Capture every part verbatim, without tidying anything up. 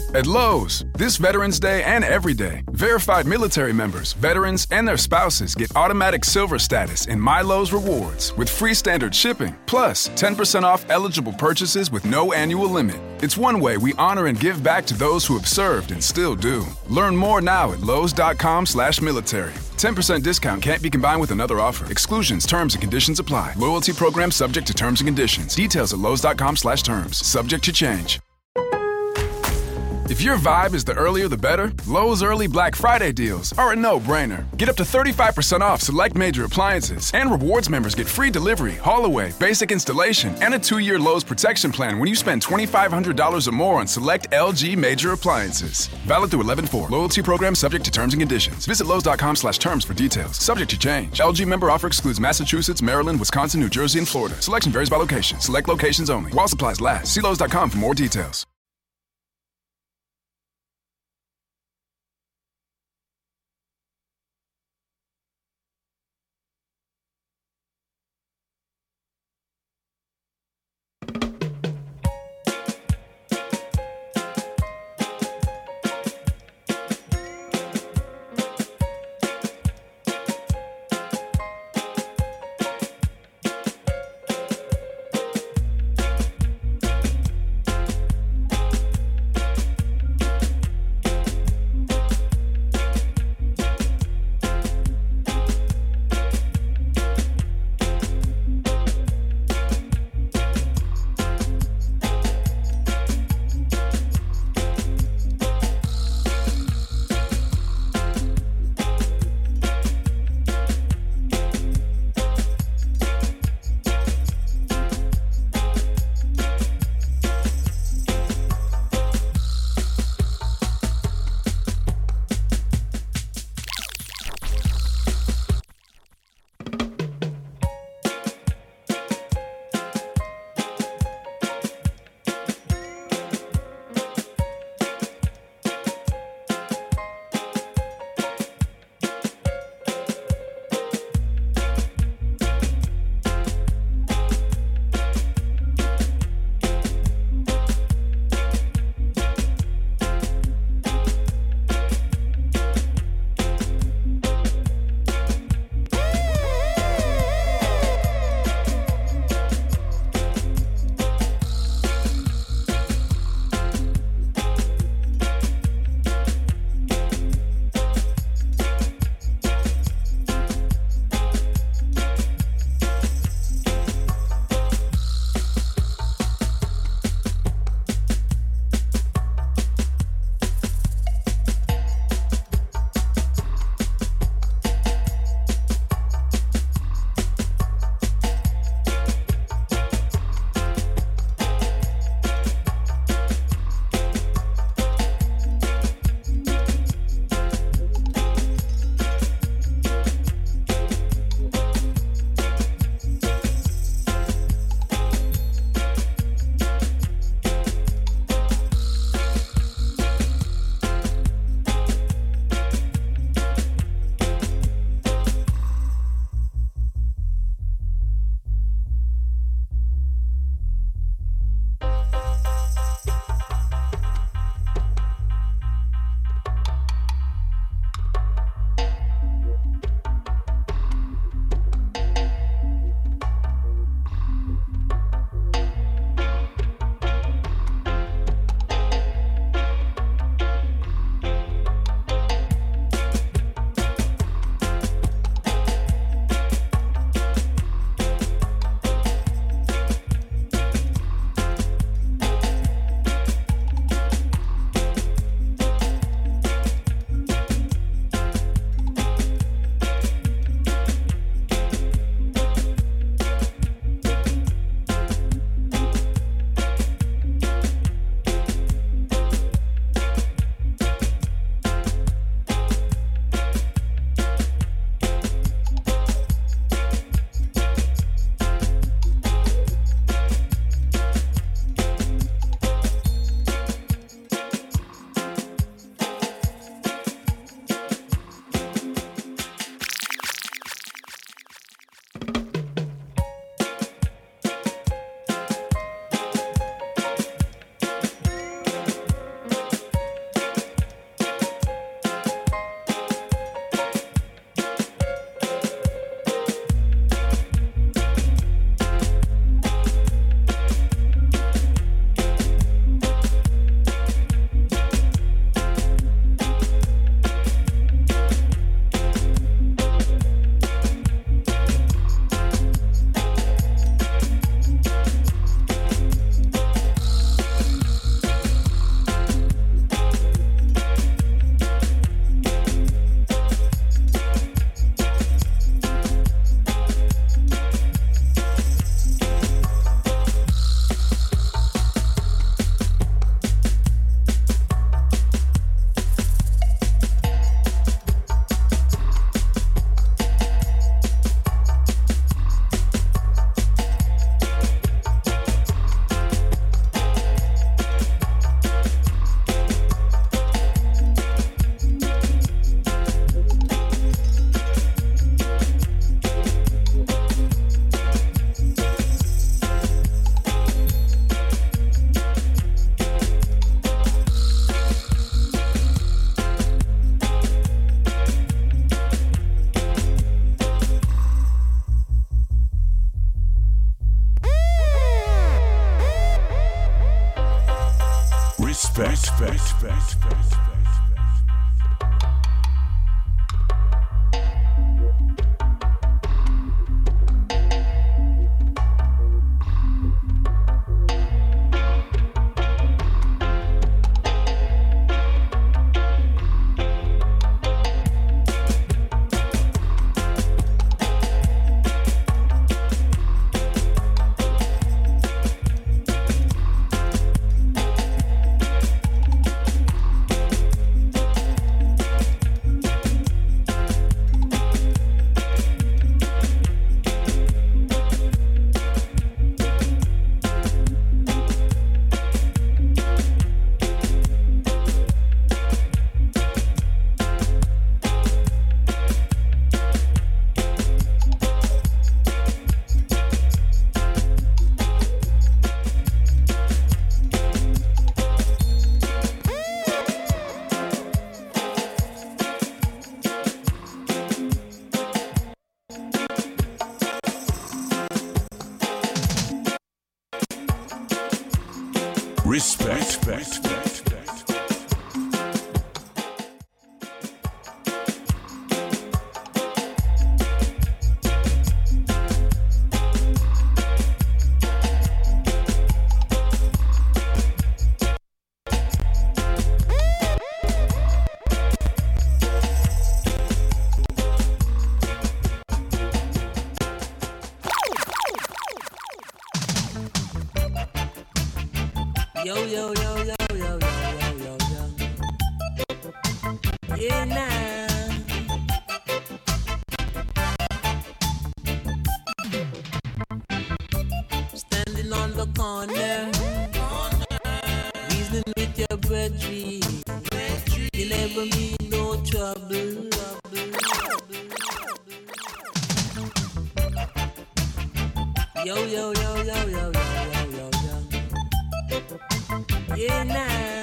At Lowe's, this Veterans Day and every day, verified military members, veterans, and their spouses get automatic silver status in My Lowe's Rewards with free standard shipping, plus ten percent off eligible purchases with no annual limit. It's one way we honor and give back to those who have served and still do. Learn more now at lowes.com slash military. ten percent discount can't be combined with another offer. Exclusions, terms, and conditions apply. Loyalty program subject to terms and conditions. Details at lowes.com slash terms. Subject to change. If your vibe is the earlier the better, Lowe's early Black Friday deals are a no-brainer. Get up to thirty-five percent off select major appliances, and rewards members get free delivery, haul-away, basic installation, and a two-year Lowe's protection plan when you spend twenty-five hundred dollars or more on select L G major appliances. Valid through eleven four. Loyalty program subject to terms and conditions. Visit lowes.com slash terms for details. Subject to change. L G member offer excludes Massachusetts, Maryland, Wisconsin, New Jersey, and Florida. Selection varies by location. Select locations only. While supplies last. See lowes dot com for more details. Respect, respect, respect, respect. Respect, respect, respect. Yo, yo, yo, yo, yo, yo, yo, yo. Yeah, nah. Standing on the corner, reasoning with your brethren. You never mean no trouble. Yo, yo, yo, yo, yo, yo, yo, yo. Yeah, nah.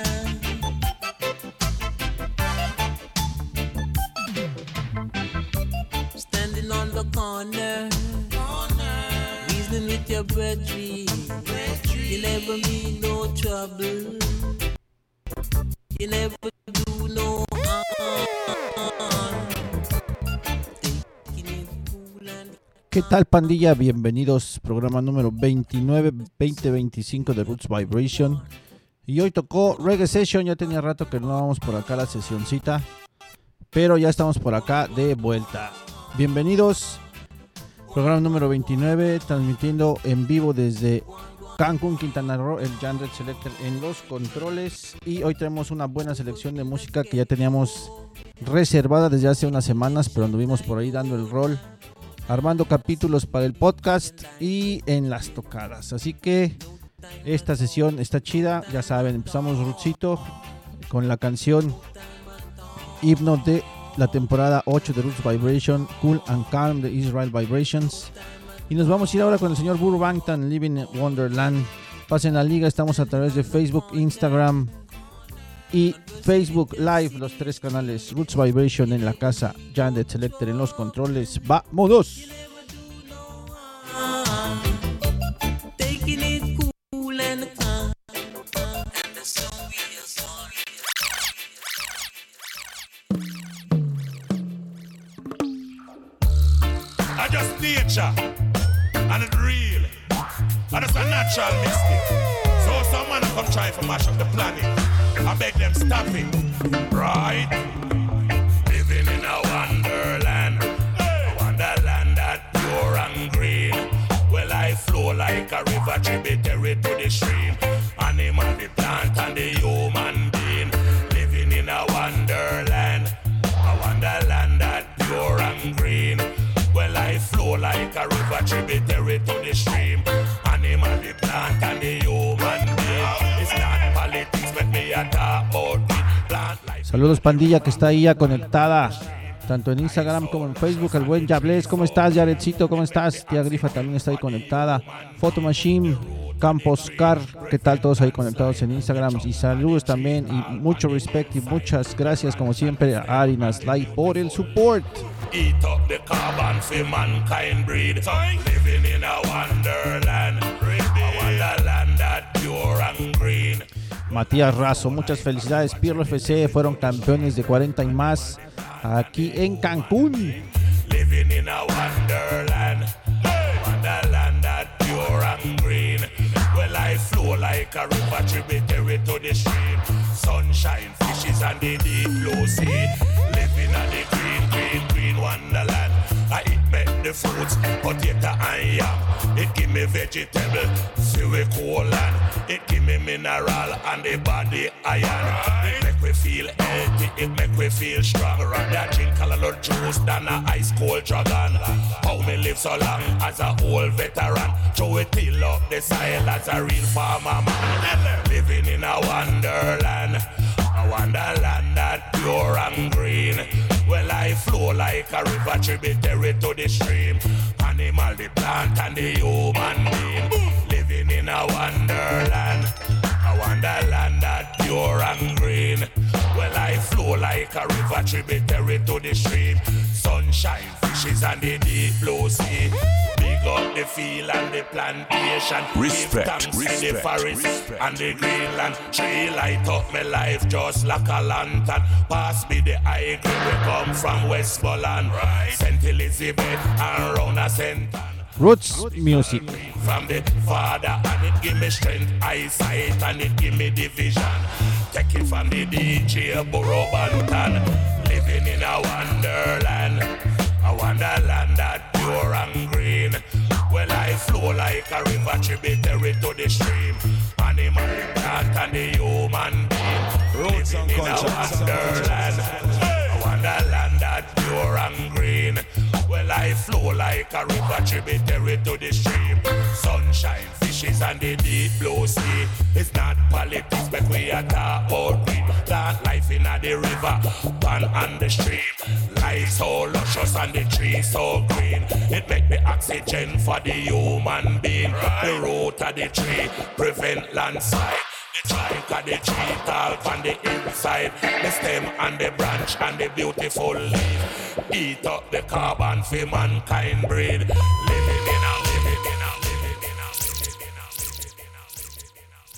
Standing on the corner, reasoning with your brethren. You never mean no trouble. You never do no harm. Taking it cool and ¿Qué tal, pandilla? Bienvenidos, programa número veintinueve, veinte veinticinco de Roots Vibration. Y hoy tocó Reggae Session. Ya tenía rato que no íbamos por acá la sesioncita, pero ya estamos por acá de vuelta. Bienvenidos, programa número veintinueve, transmitiendo en vivo desde Cancún, Quintana Roo, el Yandred Selector en los controles. Y hoy tenemos una buena selección de música que ya teníamos reservada desde hace unas semanas, pero anduvimos por ahí dando el rol, armando capítulos para el podcast y en las tocadas. Así que esta sesión está chida, ya saben, empezamos Rootsito con la canción himno de la temporada ocho de Roots Vibration, Cool and Calm de Israel Vibrations. Y nos vamos a ir ahora con el señor Burro Bangtan, Living in Wonderland. Pasen la liga, estamos a través de Facebook, Instagram y Facebook Live, los tres canales. Roots Vibration en la casa, Yandred Selector en los controles. ¡Vámonos! I just nature, and it's real, and it's a natural mistake. So some man come try to mash up the planet, I beg them stop it, right? Living in a wonderland, a wonderland that pure and green. Well, I flow like a river tributary to the stream. Animal, the plant, and the human being. Living in a wonderland, a wonderland that pure and green. Well, I flow like a river tributary to the stream. Animal, the plant, and the human being. It's not politics, but me a talk about it. Plant life. Saludos, pandilla que está ahí ya conectada, tanto en Instagram como en Facebook. El buen Yables, ¿cómo estás? Yaredcito, ¿cómo estás? Tía Grifa también está ahí conectada. Photo Machine, Campos Car, ¿qué tal? Todos ahí conectados en Instagram. Y saludos también y mucho respect y muchas gracias como siempre a Ari Naslay por el support. Eat up the carbon for mankind breed. Living in a wonderland, a wonderland that pure and green. Matías Razo, muchas felicidades. Pirlo F C fueron campeones de cuarenta y más aquí en Cancún. Living in a wonderland, wonderland that pure and green. Well, I flow like a river tributary to the stream. Sunshine, fishes and the deep blue sea. Living in the green, green, green wonderland. I eat make the fruits, potato and yam. It give me vegetable, feel cool and it give me mineral and the body iron. It make me feel healthy, it make me feel strong. Rather drink a lot juice than a ice cold dragon. How me live so long as a old veteran. Throw it till up the soil as a real farmer man. Living in a wonderland, a wonderland that pure and green. Well, I flow like a river tributary to the stream. Animal, the plant, and the human being. Living in a wonderland, a wonderland that pure and green. Well, I flow like a river tributary to the stream. Sunshine, fishes, and the deep blue sea. Big up the field and the plantation. Respect, Give thanks respect, to the forest respect. and the greenland. Tree light up my life just like a lantern. Pass me the high grade, we come from Westmoreland. Right. Saint Elizabeth and round a Saint Roots Music. from the Father, and it give me strength, eyesight, and it give me division. Take it from the D J Burro Banton. Living in a wonderland, a wonderland that pure and green. Well, I flow like a river tributary to the stream. Animal, plant, and the human being. Roots Living and in a culture. wonderland, a wonderland that pure and green. Well, I flow like a river tributary to the stream. Sunshine, fishes, and the deep blue sea. It's not politics, but we are talk about green. Plant life in the river, pan and the stream. Life so luscious and the tree so green. It make the oxygen for the human being. The root of the tree prevent landslide. The trunk of the tree tall on the inside. The stem and the branch and the beautiful leaf. Eat up the carbon for mankind breed. Living in a, living in a, living in a, living in a, living in a, living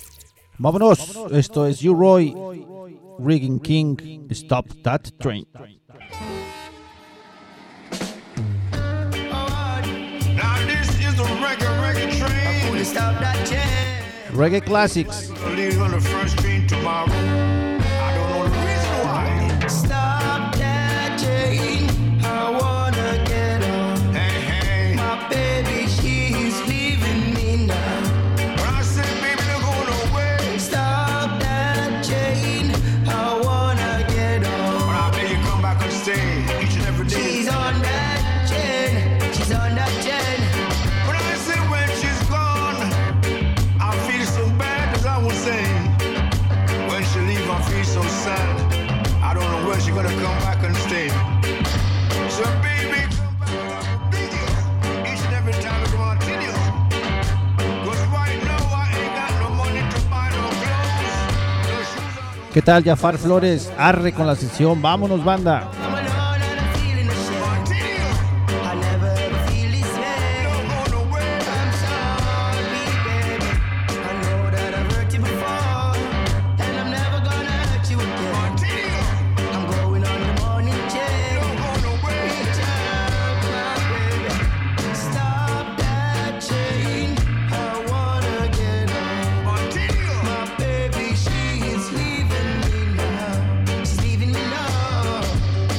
in a. Vámonos. Esto es U-Roy, Rigging King, Stop That Train. Now this is the reggae, reggae train. Stop that chain. Reggae Classics. I'll leave on the first train tomorrow. I don't know the reason why. Stop that chain. I wanna get on. Hey, hey. My baby, she's leaving me now. When I say baby, they're going away. Stop that chain. I wanna get on. But I bet you come back and stay each and every day. She's on that chain. She's on that chain. When I say when she's gone, I feel so bad as I was saying. When she leave, I feel so sad. I don't know when she's gonna come back and stay. So baby, come back and I'll be there. Each and every time we come on to you. Cause right now I ain't got no money to buy no clothes. No shoes on. ¿Qué tal, Jafar Flores? Arre con la sesión. Vámonos, banda. I'm alone and I'm feeling ashamed. I never ever feel this way. Don't go nowhere. I'm sorry, baby. I know that I've hurt you before, and I'm never gonna hurt you again. I'm going on the morning chain. Don't go nowhere. Reach out, my baby. Stop that chain. I wanna get on. My baby, she is leaving me now. She's leaving me now.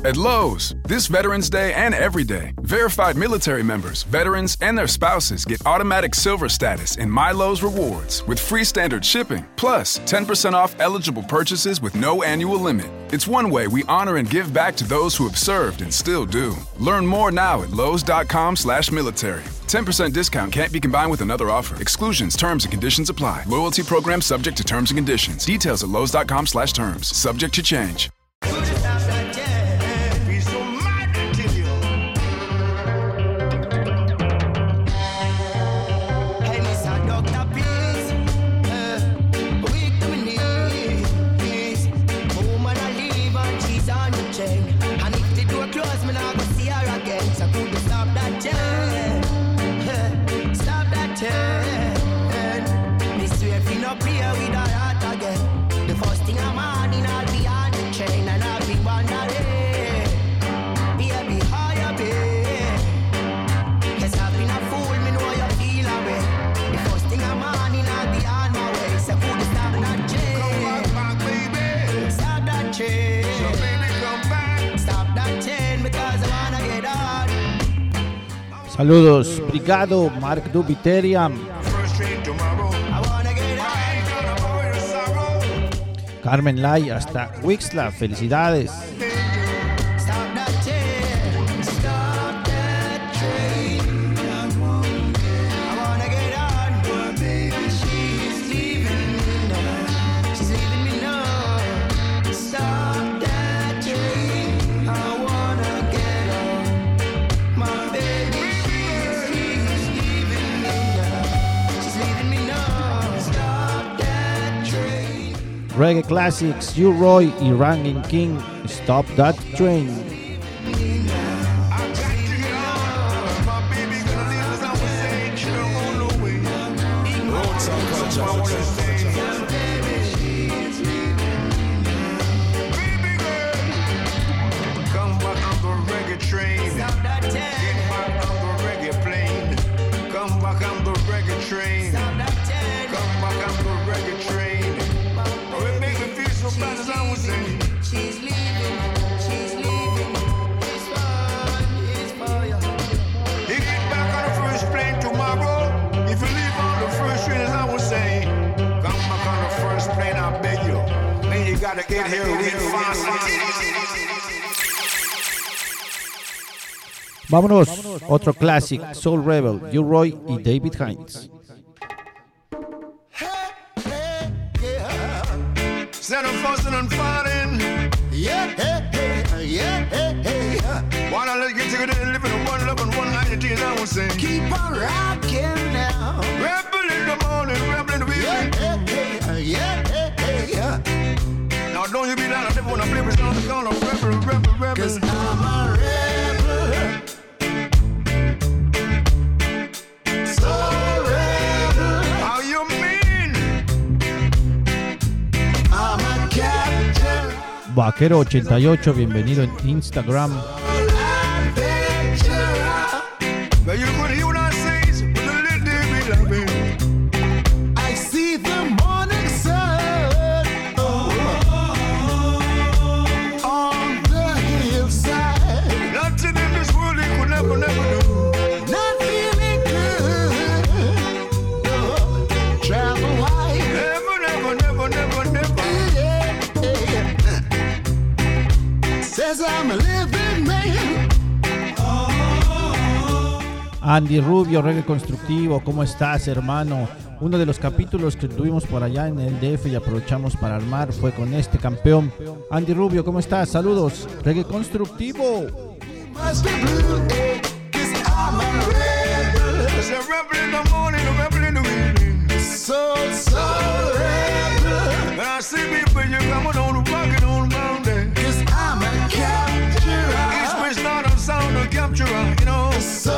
At Lowe's, this Veterans Day and every day, verified military members, veterans, and their spouses get automatic silver status in My Lowe's Rewards with free standard shipping, plus ten percent off eligible purchases with no annual limit. It's one way we honor and give back to those who have served and still do. Learn more now at lowes.com slash military. ten percent discount can't be combined with another offer. Exclusions, terms, and conditions apply. Loyalty program subject to terms and conditions. Details at lowes.com slash terms. Subject to change. Saludos, Brigado, Mark Dubiteria, Carmen Lai, hasta Wixla, felicidades. Reggae Classics, You Roy y Ranking King, Stop That Train. Vámonos, otro classic, Soul Rebel, You Roy y David Hines. Instead of fussing and fighting, yeah, hey, hey, yeah, hey, hey. Why not let's get together and live in one love and one unity, as I was saying. Keep on rocking now. Rebel in the morning, rebel in the evening. Yeah, hey, yeah, hey, hey. Now don't you be down, I never wanna play with someone to call a rebel, rebel, rebel. Cause I'm a rebel. Vaquero ochenta y ocho, bienvenido en Instagram. I see the morning sun on the hillside. Nothing in this world it could never, never do. Not feeling good. No. Travel wide. Never, never, never, never, never. I'm a living man. Andy Rubio, Reggae Constructivo, ¿cómo estás, hermano? Uno de los capítulos que tuvimos por allá en el D F y aprovechamos para armar fue con este campeón. Andy Rubio, ¿cómo estás? Saludos, Reggae Constructivo. So, so rebel. I see people you coming on the bucket on the mountain. Cause I'm a capturer. East West not a sound of capturer, you know. So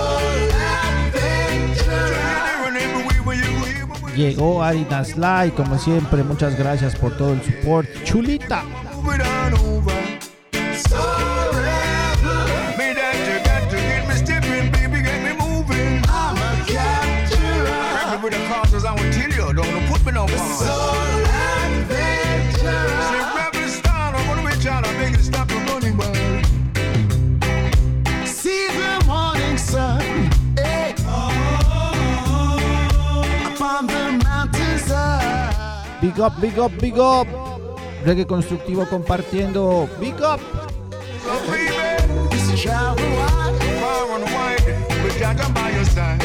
Llegó Ari Naslay, como siempre, muchas gracias por todo el support. Chulita. Big up, big up, big up. Reggae constructivo compartiendo. Big up. Travel wide, far and wide, but Jah by your side.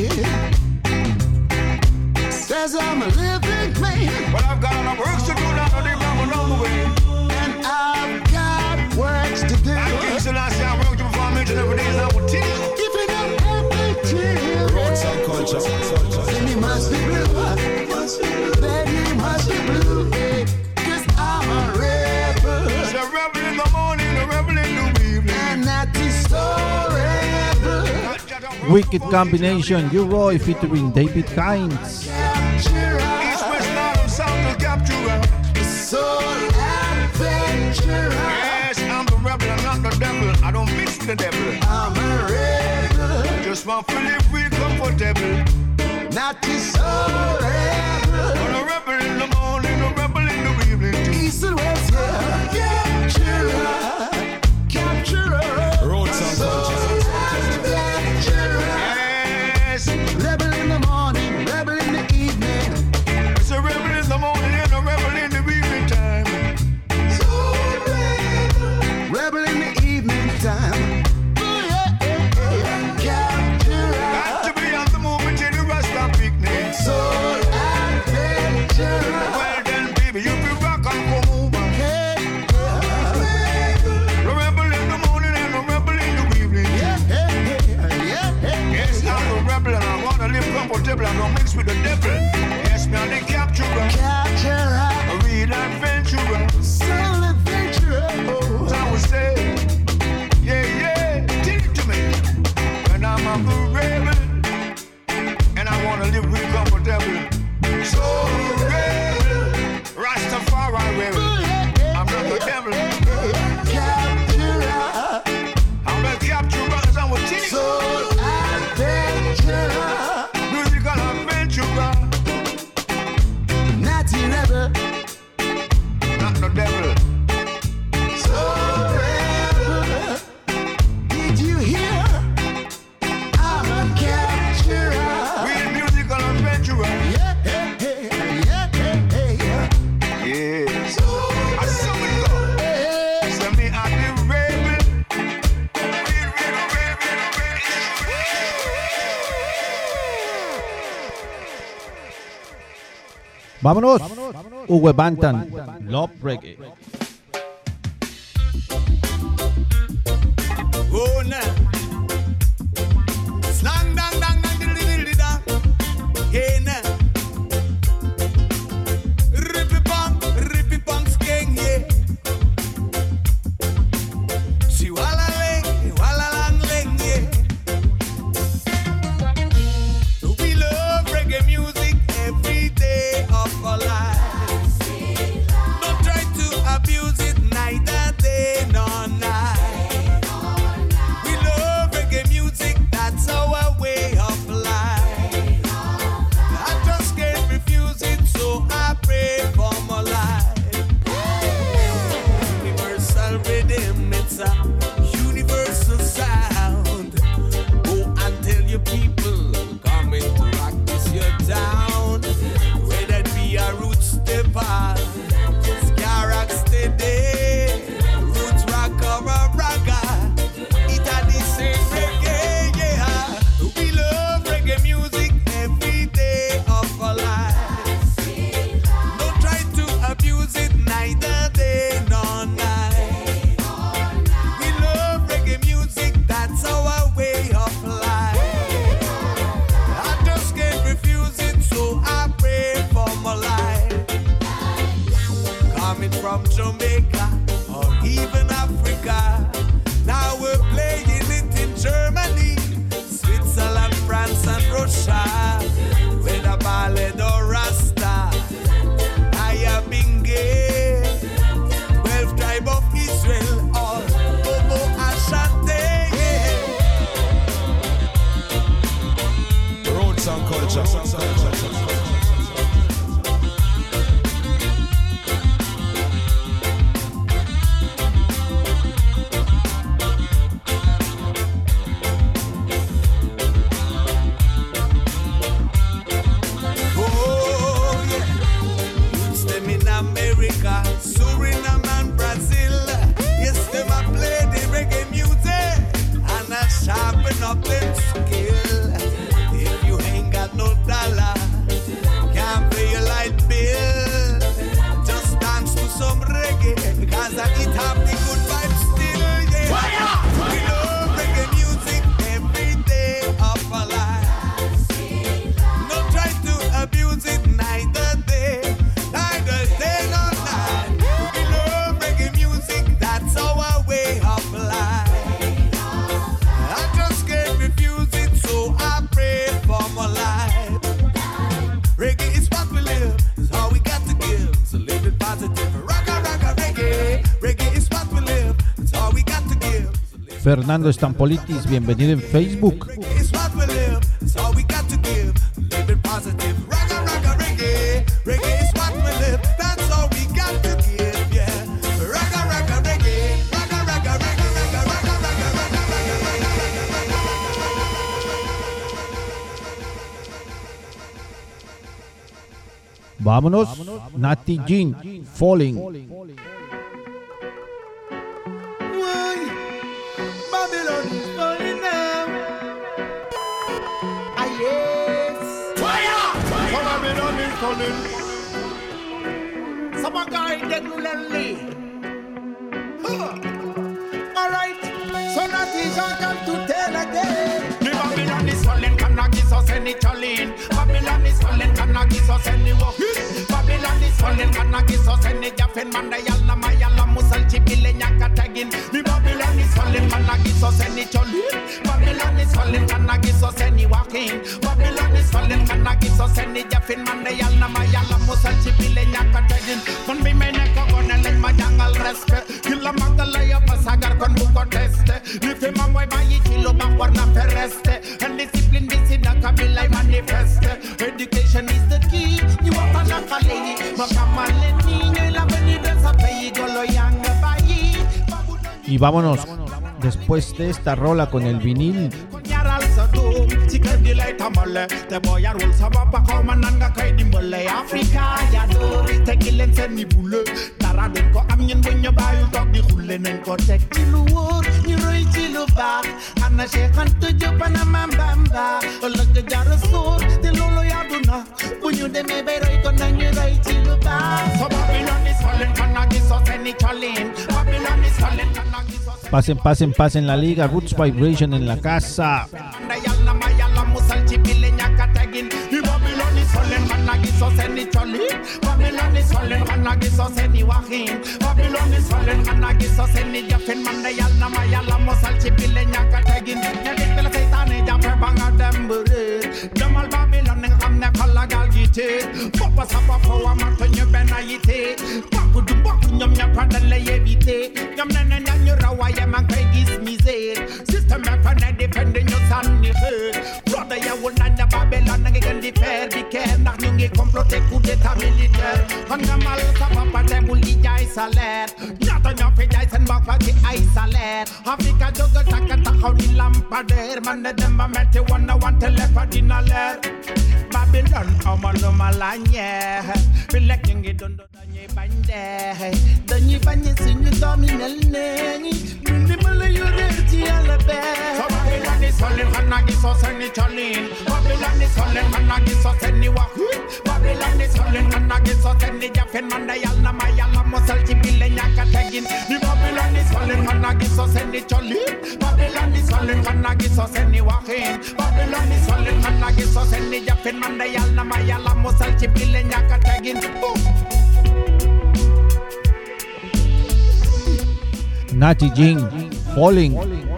Says I'm a living man, but I've got enough work to do now. They come along the way, and I've got works to do. I can't say last year I worked before I mentioned every day is I would tell you. If it don't happen to you, roots and culture, then you must be blue. Then you must be blue, cause I'm a rebel. It's a rebel in the morning, a rebel in the evening, and that is so rebel. Wicked combination, U-Roy featuring David Hines. Yes, I'm the rebel, I'm not the devil. I don't mix with the devil. I'm a rebel. Just want to live real comfortable. Not to so rebel. I'm a rebel in the morning, a rebel in the evening. Too. East and west, yeah. Capturer, capturer. Roads and culture. Yes. Rebel in the morning, rebel in the evening. It's a rebel in the morning and a rebel in the evening time. Rebel in the evening time. Oh, yeah, yeah, yeah. Capturer. Got to be on the movement till the rest of picnic. Soul adventurer. Well then, baby, you be rock and go move on. Hey, yeah. Rebel in the morning and a rebel in the evening. Yeah, yeah, yeah, yeah, yeah. Yes, I'm a rebel and I wanna live comfortable. I don't mix with the devil. Yes, me, I'm the capturer. Capturer. A real adventurer. Soul adventurer. Oh. I would say, yeah, yeah, tell it to me. When I'm a good rebel, and I want to live real comfortable. So rebel, Rastafari rebel. I'm not the devil. Capturer. I'm a capturer, as I would tell you. So adventurer. Musical adventurer. Not the rebel. Not the devil. Vámonos, Uwe Bantan, Love Reggae. Oh, nah. Slang, dang, dang, dang, diddly, diddly, dang. Hey, nah. Rippy pong, rippy pong, skeng, yeah. Si wala ling, wala lang ling, yeah. We love reggae music every day of our lives. Don't try to abuse Fernando Estampolitis, bienvenido en Facebook. It's what we live, it's all we got to give. Living positive, ragga, ragga, reggae. Reggae is what we live, that's all we got to give, yeah. Ragga, ragga, reggae. Ragga, ragga, reggae. Ragga, ragga, ragga, ragga, ragga, Vámonos, Natty Jean, Falling. Babylon is falling now. Ah, yes. Fire! Fire! Babylon is falling. Some guy dead lonely. All right. So that is all come to tell again. The Babylon is falling, cannot give us any challenge. Babylon is falling, cannot give us any walk. Babylon is falling, cannot give us any jaffin. Manda yalla mayalla musal chipile nyaka tagin. The Babylon is falling, cannot give us any challenge. Babylon is falling, cannot give us any walking. Babylon is falling, cannot give us any jaffin. Manda yalla mayalla musal chipile nyaka tagin. Con mi mene kogone leng majangal respect. Kila mangala ya pasagar con buko teste. Nife mamwe bayi chilo bakwarna pereste. And discipline this in a kabila manifest. Education is the key. You want to knock a lady. Makamale niño y la venida sa pei golo yanga bayi. Y vámonos después de esta rola con el vinil. The boy are all sababa koma nanga kai dimbole Africa ya do tekilen sen ni bule dara den ko am ñen buñu bayu tok di xulle nañ ko tek ci lu wor ñu roy ci lu baax ana cheikh anta jopana mambamba wala ga jara sor te lolo ya duna buñu demé bay roy ko nañu roy ci lu baax so Babylon is falling kana gi so any challenge Babylon is falling kana gi so Pasen, pasen, pasen la liga. Roots Vibration en la casa. Babylon is falling, man, give us any challenge. Babylon is falling, man, give us any walking. Babylon is falling, man, give us any jaffin. Man, they all nama yalla musal chipile nyaka tagin. Nyadit pela seitane jamper banga dembure. Jamal Babylon neng hamne kala galgite. Papa sapa poa matonyo benayite. Papu du baku nyom nyapa le yevite. Nyom nene nyanyo rawaye man kay gis misère. System me fane defending your son ni hurt. Brother ya will not the Babylon nang gen di fair di care ndax ñu ngi comploter coup d'état militaire. Kon nga mal sa papa te bu li jaay salaire. Ñaata ñoo fi jaay seen bopp ci ay salaire. Afrika jóg takka taxaw ni lampadaire. Man ne dem ba metti woon na wante lefa dina leer. Babylon amaluma la ñeex. Fi lekk ñu ngi dund dañuy bañ dee. Dañuy bañ suñu doom yi mel neñi. Ñu dimbale yu réer ci yàlla bee. So Babylon is falling, xanaa gisoo seeni colin. Babylon is falling, xanaa gisoo seeni wax. Babylon is falling, xanaa gisoo seeni jafin. Man de yàlla ma yàlla mosal ci bile ñàkk teggin. Di Babylon is falling, xanaa gisoo seeni colin. Babylon is falling, xanaa gisoo seeni waxin. Babylon is falling, xanaa gisoo seeni jafin. Man de yàlla ma yàlla mosal ci bile ñàkk teggin. Natty Jean, Falling.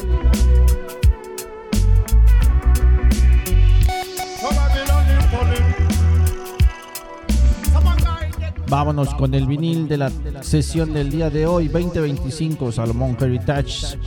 Vámonos con el vinil de la sesión del día de hoy, veinte veinticinco, Salomón Heritage.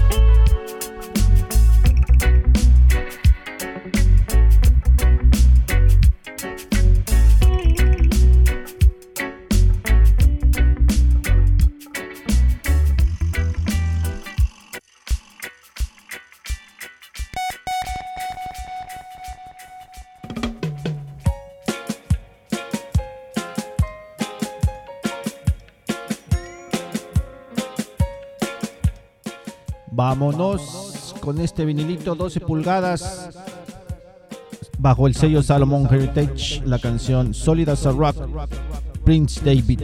Vámonos con este vinilito doce pulgadas bajo el sello Salomón Heritage, la canción Solid as a Rock, Prince David.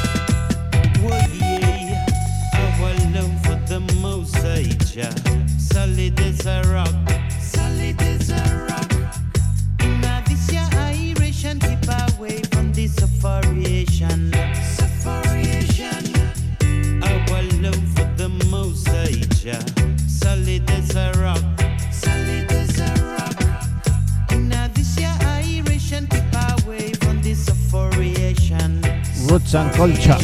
Jah Roots and Culture.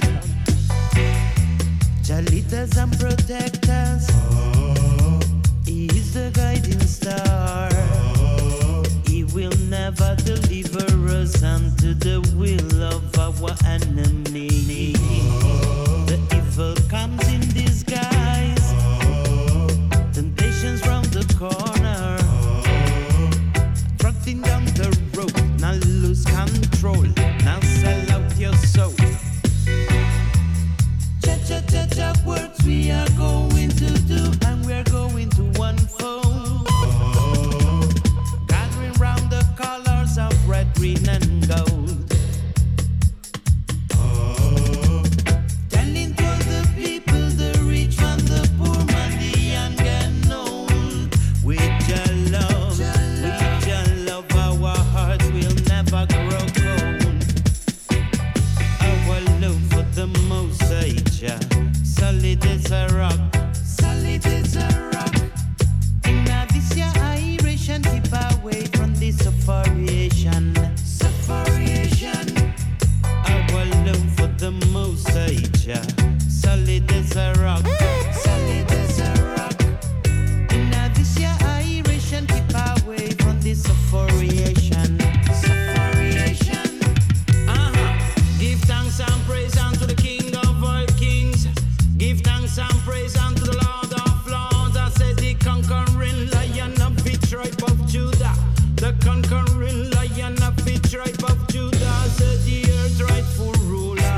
Jah lead us and protect us. He is the guiding star. He will never deliver us unto the will of our enemy. The evil comes in disguise. Temptations round the corner. Trotting down the road. Now lose control. Now sell out your soul. Cha-cha-cha-cha words we are going to do, and we are going to unfold. Gathering round the colors of red, green, and gold. Telling to all the people, the rich and the poor, man, the young and old. With your love, with your love, our hearts will never grow cold. Our love for the Most High, Jah, solid as a rock, solid as a rock. In this year, iration, keep away from this suffocation, suffocation. Our love for the Most High, Jah, solid as a rock, solid as a rock. In this year, iration, keep away from this suffocation, suffocation. Uh-huh. Give thanks and praise unto the King of all kings. Give thanks and praise unto the Lord of lords. I said the conquering lion of the tribe of Judah. The conquering lion of the tribe of Judah. I said the earth's rightful ruler.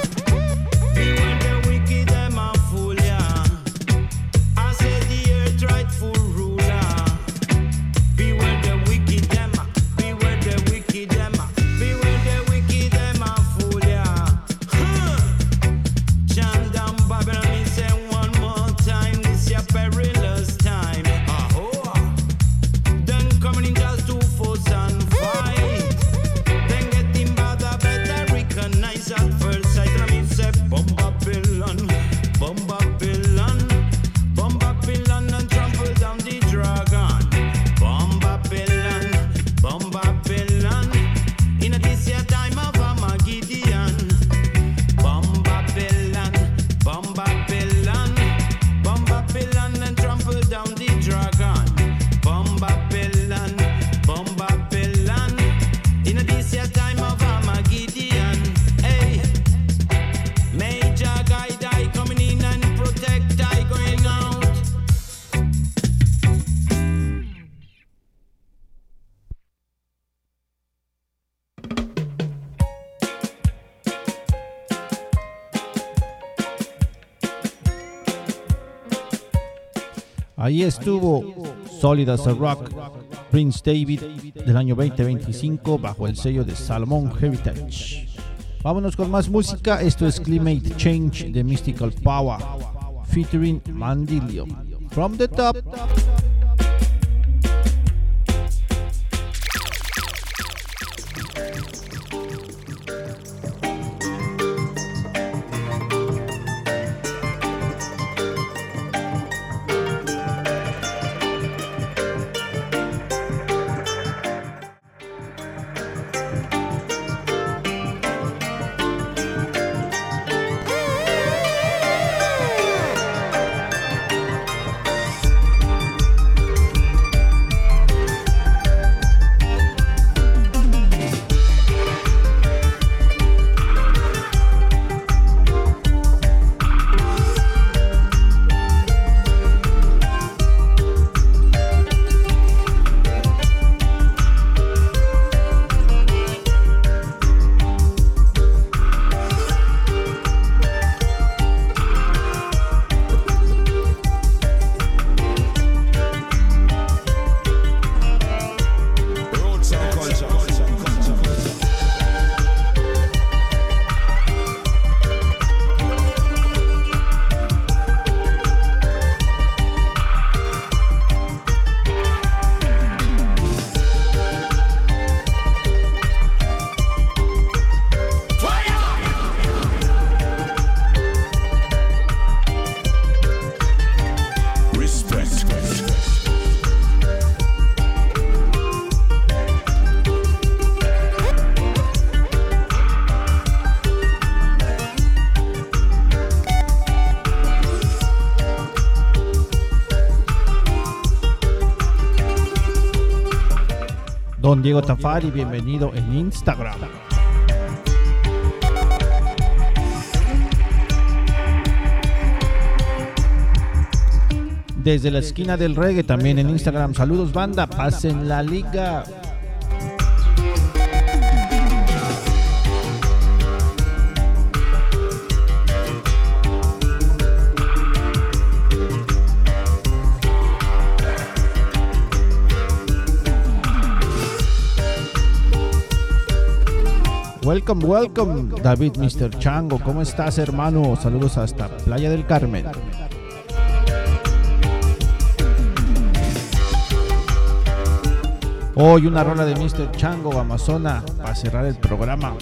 Beware the wicked them a fool, yeah. I said the earth's rightful ruler. Beware the wicked them, beware the wicked them, beware the wicked them a fool, yeah. Huh. Jam down Babylon, me say one more time, this your perilous time. Ah-ho. Then coming in just to force and fight. Then getting bad, I better recognize at first sight. And me say, Bomb Babylon, Bomb Babylon, Bomb Babylon, and trample down the dragon. Bomb Babylon, Bomb Babylon, in a this year time of Armageddon. Bomb Babylon, Bomb Babylon, Bomb Babylon, and trample down the dragon. Bomb Babylon, Bomb Babylon, in a this year time of Armageddon. Hey, Major guide I coming in and protect I going out. Ahí estuvo Solid as a Rock, Prince David del año veinte veinticinco bajo el sello de Salomon Heritage. Vámonos con más música. Esto es Climate Change de Mystical Power featuring Mandilium. From the top. Don Diego Tafari, bienvenido en Instagram. Desde la esquina del reggae también en Instagram. Saludos, banda, pasen la liga. Welcome, welcome, David mister Chango. ¿Cómo estás, hermano? Saludos hasta Playa del Carmen. Hoy una rola de mister Chango, Amazona, para cerrar el programa.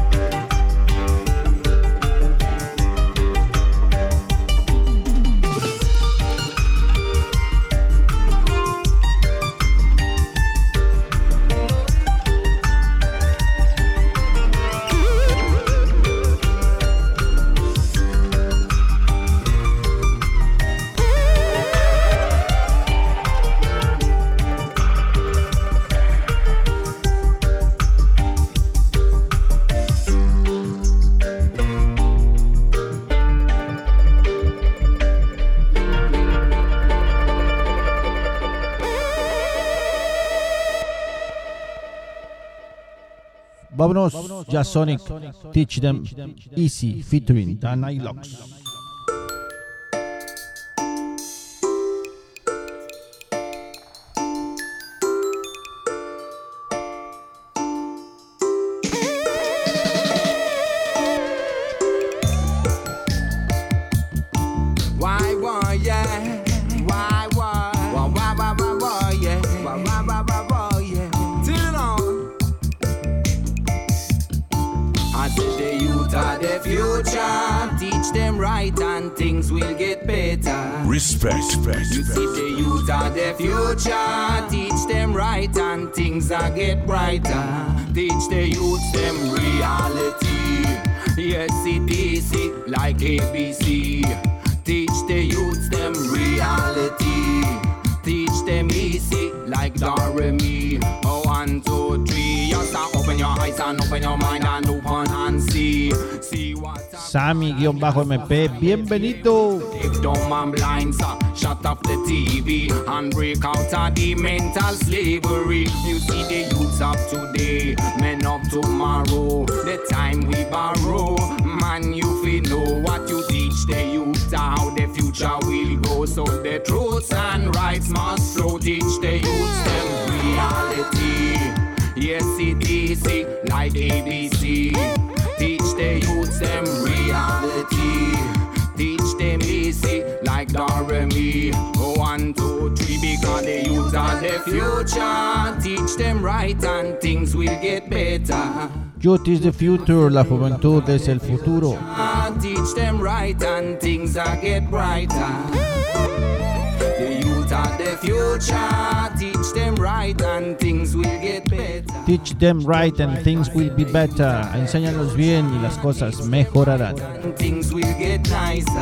Vámonos, ya Sonic, Teach Them Easy, featuring Dan Ilox. Why, why, yeah. Why, why. Why, why, why, why, why, yeah. Why, why, why, why, why, yeah. Till on. I said the youth are the future. Teach them right and things will get better. Respect, respect. You see the youth are the future. Teach them right and things are get brighter. Teach the youth them reality. Yes, it is it like A B C. Teach the youths them reality. Teach them easy like Doremi. Oh, one, two, three. Just open your eyes and open your mind and open and see. See what Sammy-M P, bienvenido. Take down my blinds, uh, shut off the T V and break out of the mental slavery. You see the youths of today, men of tomorrow. The time we borrow, man, you feel know what you teach the youth, how the future will go. So the truths and rights must flow. Teach the youths them reality. Yes, it is it like A B C. Teach the youths them reality. Teach them easy like Doremi. One, two, three, because the youths are the future. Teach them right and things will get better. Youth is the future, la juventud es el futuro. Teach them right and things are get brighter. The youth are the future. Teach them right and things will get better. Teach them right and things will be better. Enséñalos bien y las cosas mejorarán. Things will get nicer.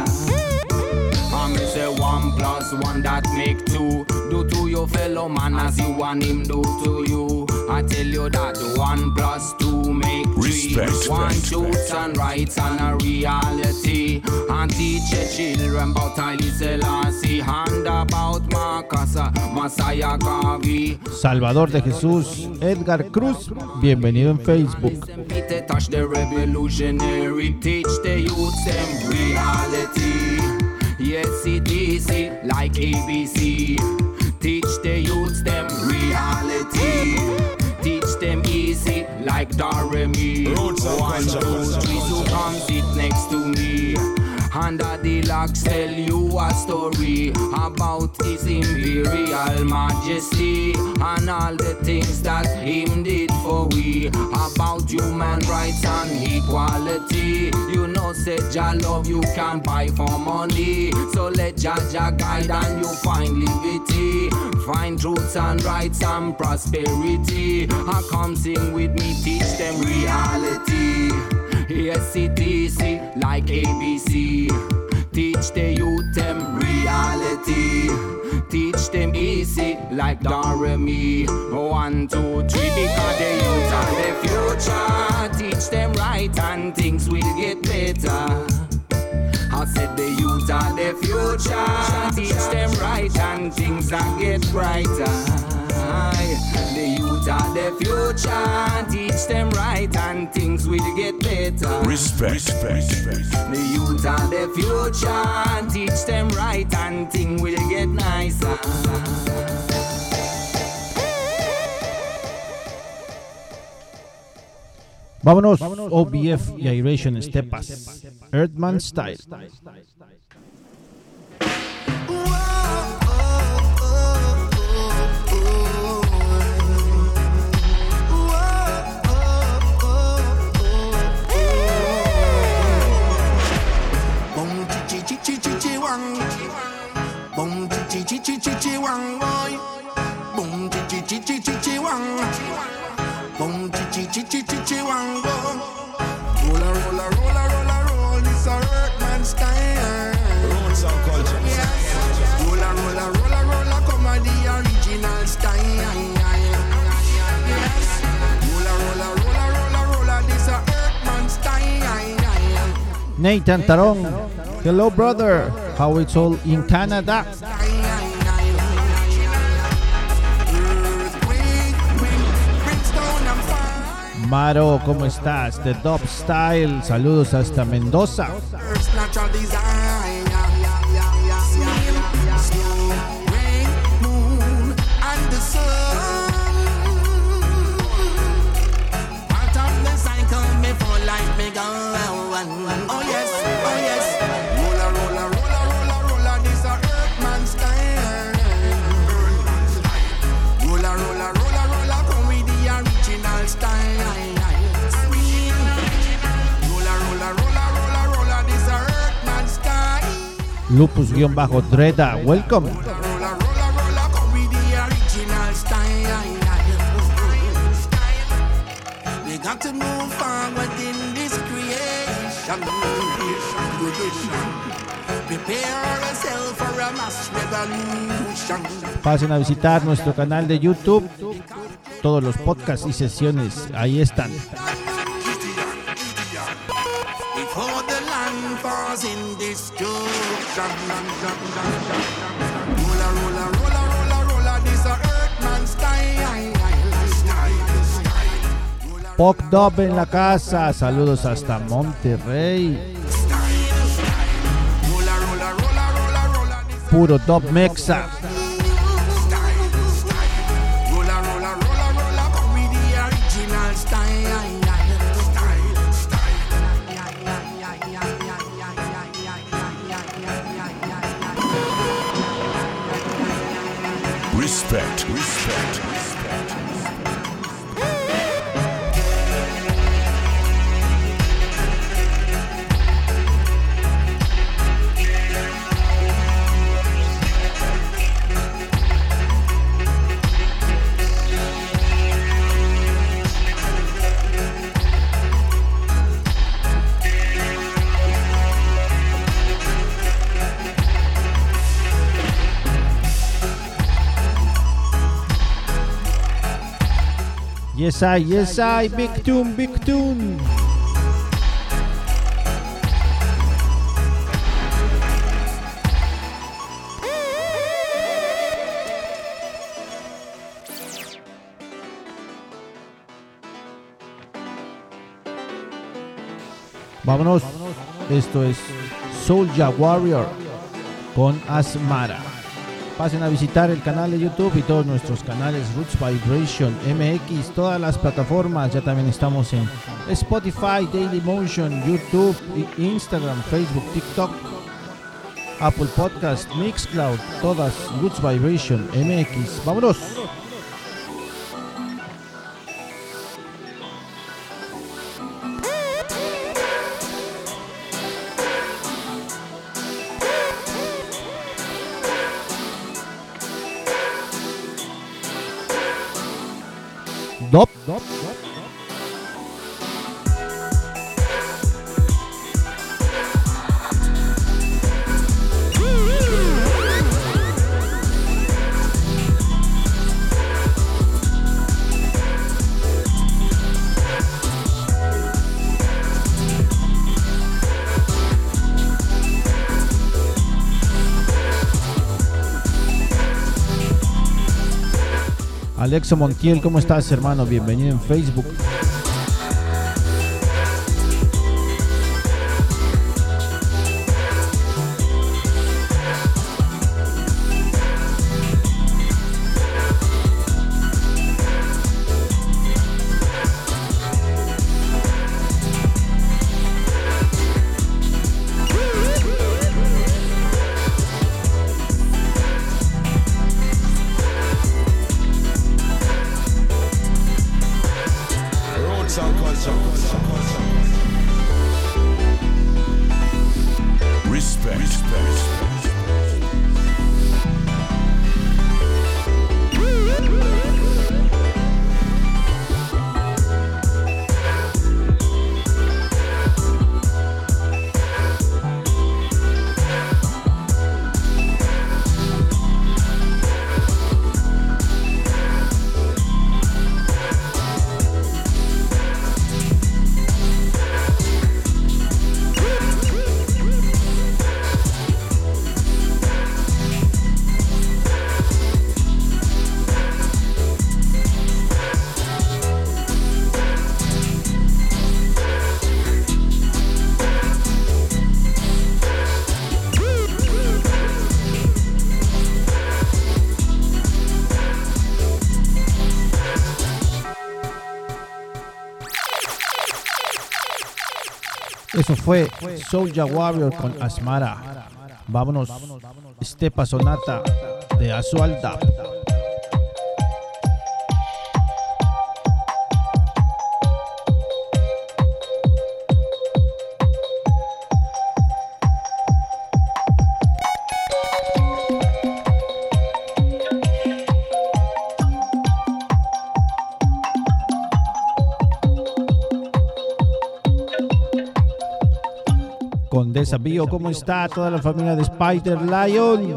I may say one plus one that make two. Do to your fellow man as you want him do to you. I tell you that one plus two make three. Respect, One respect. truth and rights and a reality. And teach your children about Haile Selassie and about Marcus, Messiah Garvey. Salvador de Jesús, Edgar Cruz, bienvenido en Facebook. They touch the revolutionary. Teach the youth them reality. Yes, it is it like A B C. Teach the youths them reality. Teach them easy like Doremi. Roots and One, culture, two, culture, three, so culture. come sit next to me. Under the locks tell you a story about his imperial majesty and all the things that him did for we. About human rights and equality. You know, say Jah love you can't buy for money. So let Jah Jah guide and you find liberty. Find truths and rights and prosperity. I come sing with me, teach them reality. Yes, it is like A B C. Teach the youth them reality. originality. Teach them easy like Doremi. One, two, three, because the youth are the future. Teach them right and things will get better. I said the youth are the future. Teach them right and things will get brighter. The youth are the future. Teach them right and things will get better. Respect, respect, respect. The youth are the future. Teach them right and things will get nicer. Vámonos, O B F y Iration Stepas. Earthman Style. Boom, chi chi chi chi chi wang boy. Boom, chi chi chi chi chi wang. Boom, chi chi chi chi chi wang boy. Rolla, rolla, rolla, rolla, roll. This a Earthman style. Roots and culture. Yes. Rolla, rolla, rolla, rolla. Come on, the original style. Yes. Rolla, rolla, rolla, rolla, rolla. This a Earthman style. Nathan Taron. Hello, brother. How it's all in Canada? Maro, ¿cómo estás? The Dub Style. Saludos hasta Mendoza. Oh yes, oh yes. Rolla, rolla, rolla, rolla, rolla. This a Earthman style. Rolla, rolla, rolla, rolla. Come with the original style. Rolla, rolla, rolla, rolla, rolla. This a Earthman style. Lupus-Dreda, welcome. Rolla, rolla, rolla. Come with the original style. We got to move forward in this creation. Prepare ourselves for a mass revolution. Pasen a visitar nuestro canal de YouTube. Todos los podcasts y sesiones ahí están. Before the land falls in destruction. Rolla, rolla, rolla, rolla, rolla. This a Earthman style. Poc Dub en la casa. Saludos hasta Monterrey. Puro Dub Mexa. Respect, respect. Yes I, yes I, big tune, big tune. Vámonos. Esto es Soulja Warrior con Asmara. Pasen a visitar el canal de YouTube y todos nuestros canales Roots Vibration M X, todas las plataformas. Ya también estamos en Spotify, Dailymotion, YouTube, Instagram, Facebook, TikTok, Apple Podcast, Mixcloud, todas Roots Vibration M X. ¡Vámonos! Dop, dop, dop. Alexo Montiel, ¿cómo estás, hermano? Bienvenido en Facebook. Eso fue Soulja Warrior con Asmara. Vámonos, Stepa Sonata de Azualda. Condesa Bio, ¿cómo está toda la familia de Spider Lion?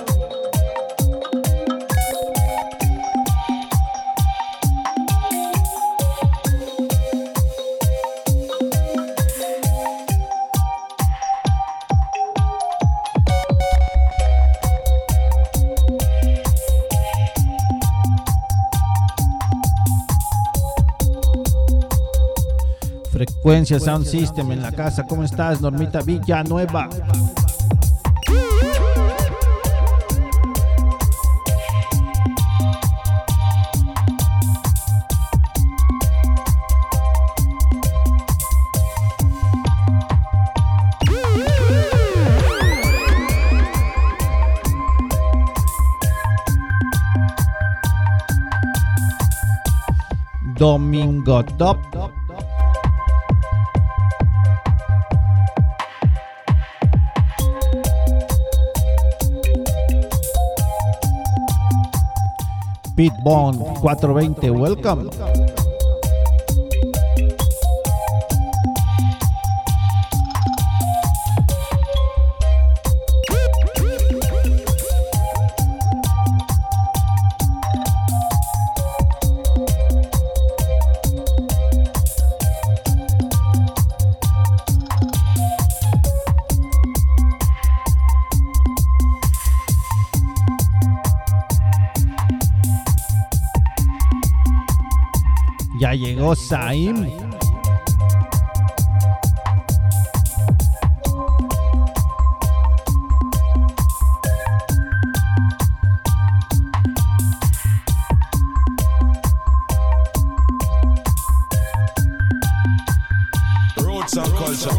Frecuencia Sound System en la casa. ¿Cómo estás, Normita Villanueva? Domingo Top. Pitbone cuatrocientos veinte, welcome. Ya llegó Saim. Roots and culture.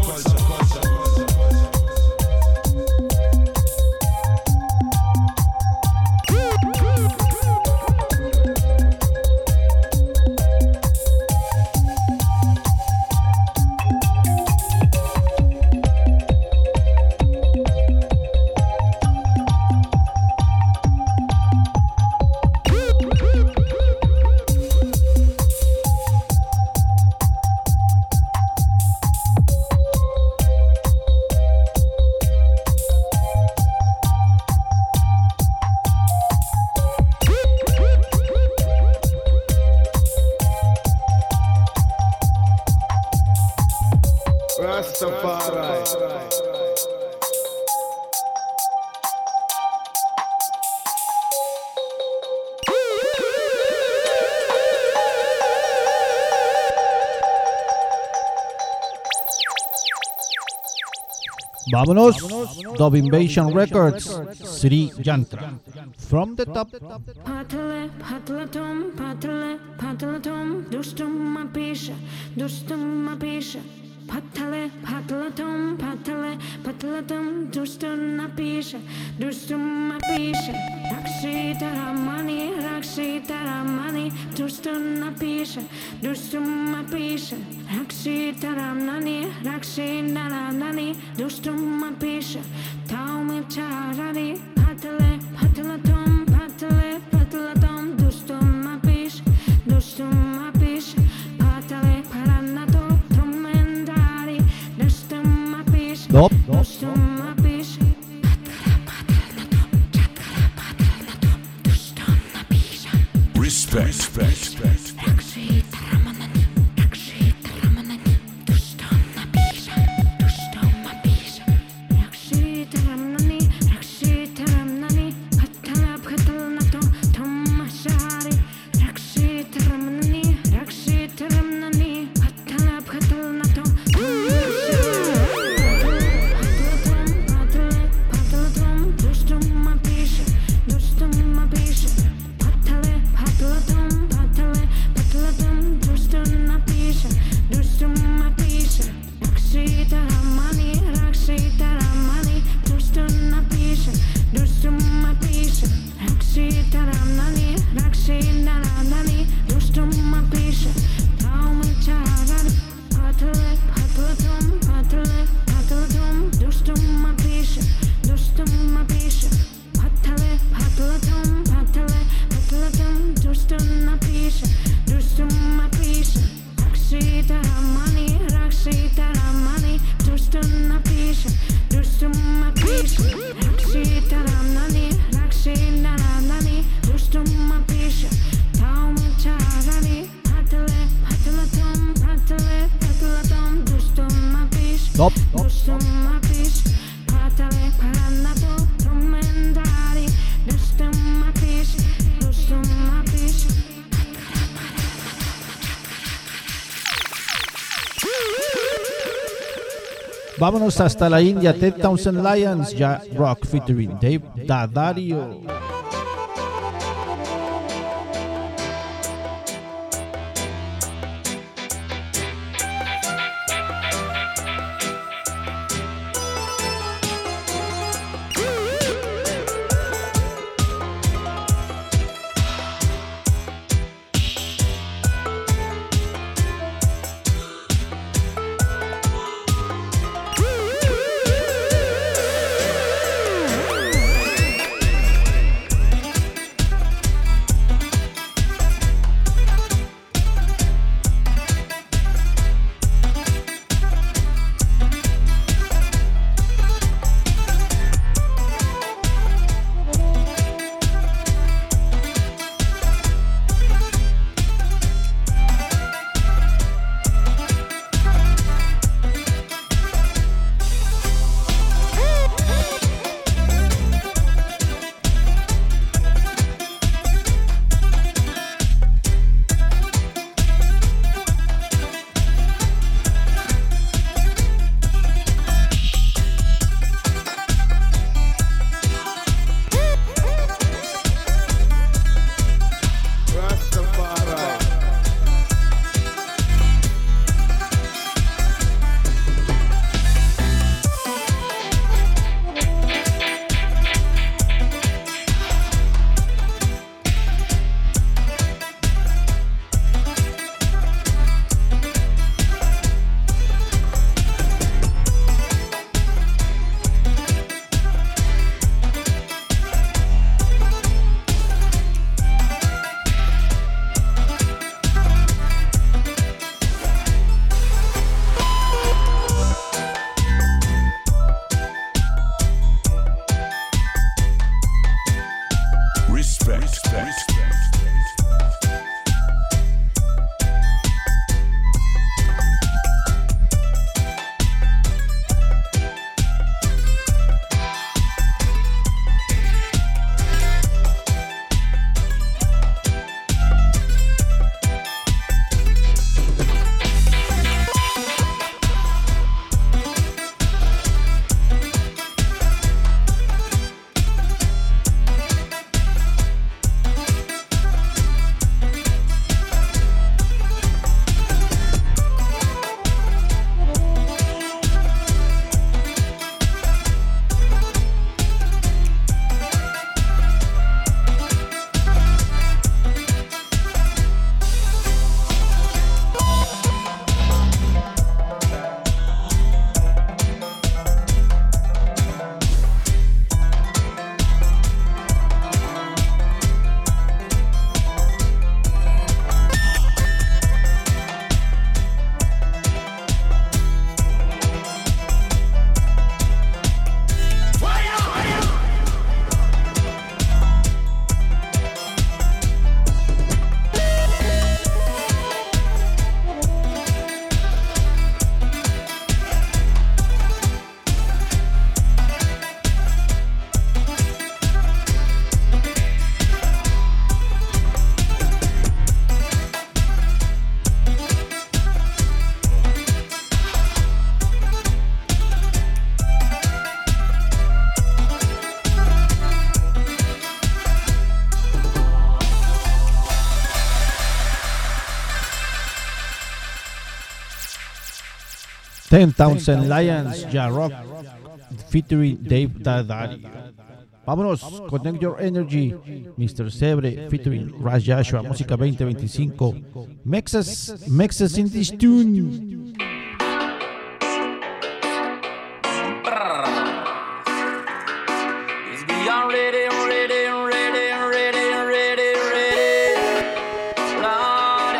Vámonos. Dub Invasion Records. Sri Yantra. From the top. Patale, patalatum, patale, patalatum, dustum mapisha, dustum mapisha. Patale, patalatum, patale, patalatum, dustum mapisha, dustum mapisha. Rakshita Ramani, Rakshita Ramani, dustum mapisha, dustum mapisha. Rakshita Ramani, Rakshita Ramani, dustum mapisha. Taumi charari, patale, patalatum, patale, patalatum, dustum mapisha, dustum mapisha. Patale, paranato, tremendari, dustum mapisha, Dop. dustum mapisha. Respect, respect, respect. Rakshita Ramanani, Rakshita Ramanani, dustum mapisha, dustum mapisha. Rakshita Ramanani, Rakshita Ramanani, patala patalato, tamashari. Rakshita Ramanani, Rakshita Ramanani, patala patalato, tamashari. Patalatum, patalatum, dustum mapisha, dustum mapisha. Patale, patalatum, patale, patalatum, dustum mapisha, dustum mapisha. Rakshita Ramani, Rakshita Ramani, dustum mapisha, dustum mapisha. Rakshita Ramani, Rakshita Ramani, dustum mapisha. Taumi charari, patale, patalatum, patale, patalatum, dustum mapisha, dustum mapisha. Patale, patalatum, patale, patalatum, dustum mapisha, dustum mapisha. Rakshita Ramani, Rakshita Ramani, dustum mapisha, dustum mapisha. Rakshita Ramani, Rakshita Ramani, dustum mapisha. Taumi charari, patale, patalatum, patale, patalatum, dustum mapisha, Dop. dustum mapisha. Patale, paranato, tremendari, dustum mapisha, dustum mapisha. Vámonos hasta la India. Ted Townsend Lions. Ya Rock featuring Dave Daddario. Ten Thousand Lions, Ja Rock, featuring Dave Dadari. Vámonos, Connect Your Energy, mister Sebre, featuring Ras Joshua, música veinte veinticinco. Mexas, Mexas in this tune. Yes, we are ready, ready, ready, ready, ready, ready. Lord.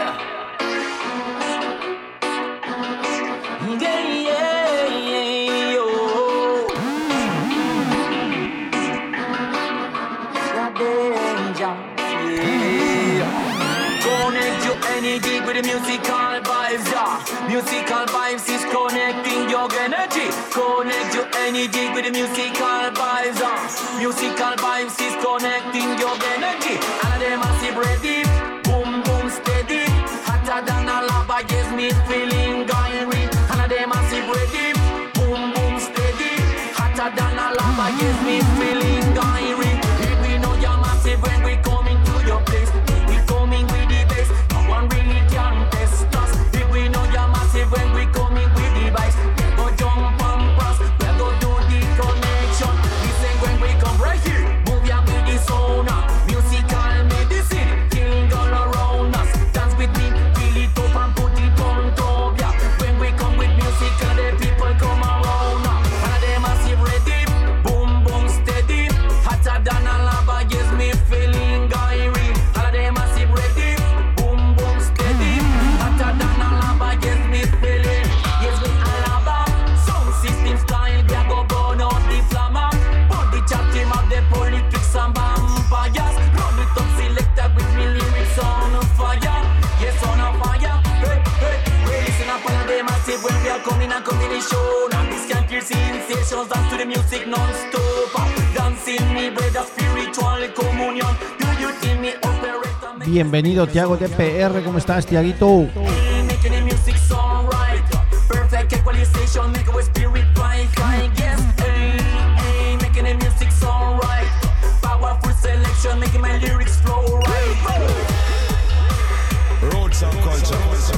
Yeah, yeah, yeah, yo. Danger, yeah. Connect your energy with the musical vibes, yeah. Musical vibes is connecting your energy. Connect your energy with the musical vibes, yeah. Musical vibes is connecting your energy. And them massive ready, boom boom steady. Hotter than a lava, gets me feeling going. And them massive ready, boom boom steady. Hotter than a lava, gets me feeling going. When we coming to your place, we coming with the bass. No one really can test us. If we know you're massive when we coming with the vibes, we go jump and press. We go do the connection. Listen when we come right here, move ya with the sound. Musical medicine, killing all around us. Dance with me, feel it up and put it on top. Yeah, when we come with music, and the people come around. And they massive ready, boom boom steady, hotter than a lava. Yes, me feeling gairy. All of them massive ready, boom boom steady, hotter than a lava. Yes, me feeling. Yes, we a lava. Sound system style, we a go burn out the flammer. Burn the chat team of the politics and vampires. Run it up, selected with me lyrics on fire. Yes, on a fire. Hey, hey, hey, listen up, all of them massive when we are coming and coming the show. Now this can kill sensations, dance to the music non-stop. Dancing me, brother, spiritual communion. Do you think me operate? Bienvenido, Tiago de P R, ¿cómo estás, Tiaguito? Making the music sound right. Perfect equalization, make our spirit fly, fly. Yes, hey, hey, making the music sound right. Powerful selection, making my lyrics flow right. Roots and culture.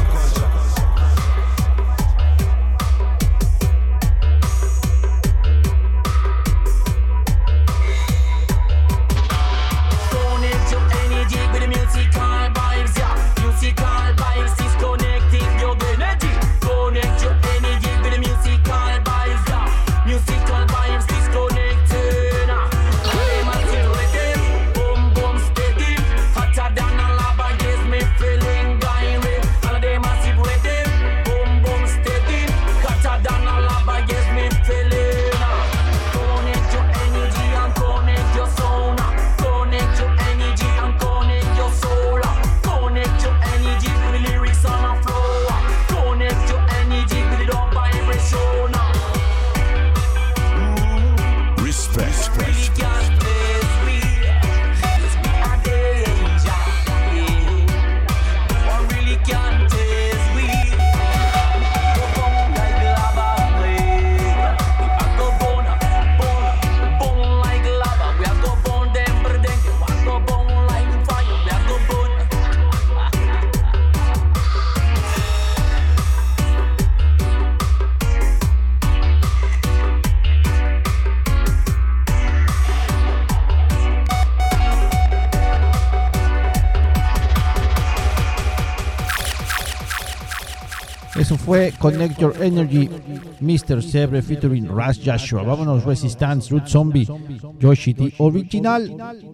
Eso fue Connect Your Energy, mister Sebre featuring Ras Joshua. Vámonos, Resistance, Root Zombie, Yoshi the Original.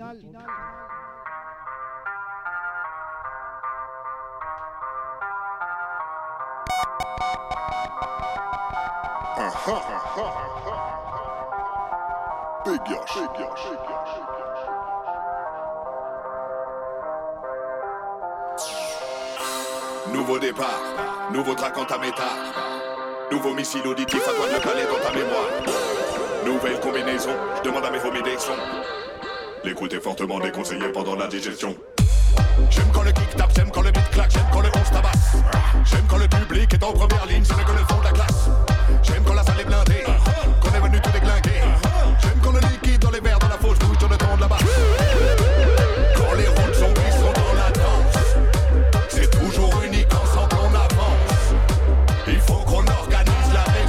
Big Yosh, Big Yosh, Big Yosh. Nouveau départ, nouveau track en ta méta. Nouveau missile auditif à toi de le caler dans ta mémoire. Nouvelle combinaison, je demande à mes homies des sons. L'écoute est fortement déconseillée pendant la digestion. J'aime quand le kick tape, j'aime quand le beat claque, j'aime quand le onze tabasse. J'aime quand le public est en première ligne, ce n'est que le fond de la classe. J'aime quand la salle est blindée, qu'on est venu tout déglinguer. J'aime quand le liquide dans les verres, dans la fausse bouche, sur le ton de la basse. Quand les rôles zombies sont dans la danse, c'est toujours unique ensemble on avance. Il faut qu'on organise la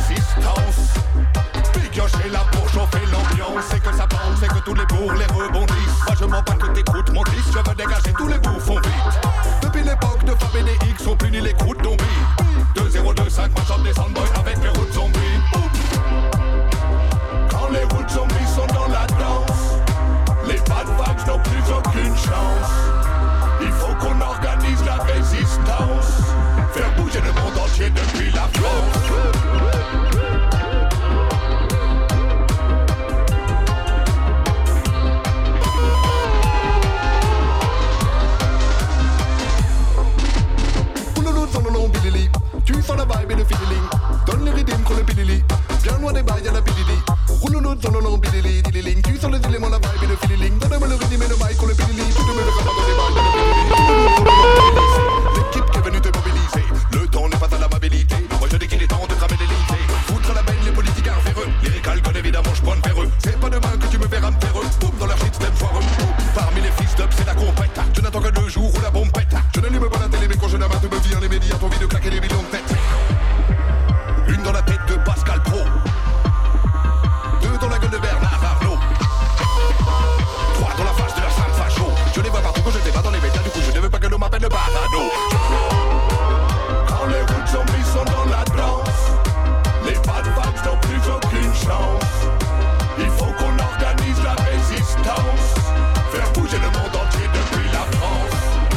vibe et le feeling. Donne les rythmes qu'on le pilili. Bien loin des bails, y'a la pilili. Roule nous dans le pilili, dililing. Tu sens les éléments, la vibe et le feeling. Donne-moi le rythme et le bail qu'on le pilili. Tu te mets le capable des bails et le pilili. L'équipe qui est venue te mobiliser. Le temps n'est pas à l'amabilité. Moi je dis qu'il est temps de cramer l'Élysée. Foutre à la baigne les politiques véreux. Les récalques évidemment je pointe vers eux. C'est pas demain que tu me verras me faire eux. Boum dans leur shit step foireux. Parmi les fils d'up c'est la compète. Je n'attends que le jour où la bombe pète. Je n'allume pas la télé mais quand je n'amate me vient les médias. T'as envie de claquer des millions de têtes. Une dans la tête de Pascal Pro. Deux dans la gueule de Bernard Arnault. Trois dans la face de la salle facho. Je les vois partout quand je les vois dans les médias. Du coup je ne veux pas que l'on m'appelle le parano. Quand les routes zombies sont dans la danse, les bad vibes n'ont plus aucune chance. Il faut qu'on organise la résistance. Faire bouger le monde entier depuis la France.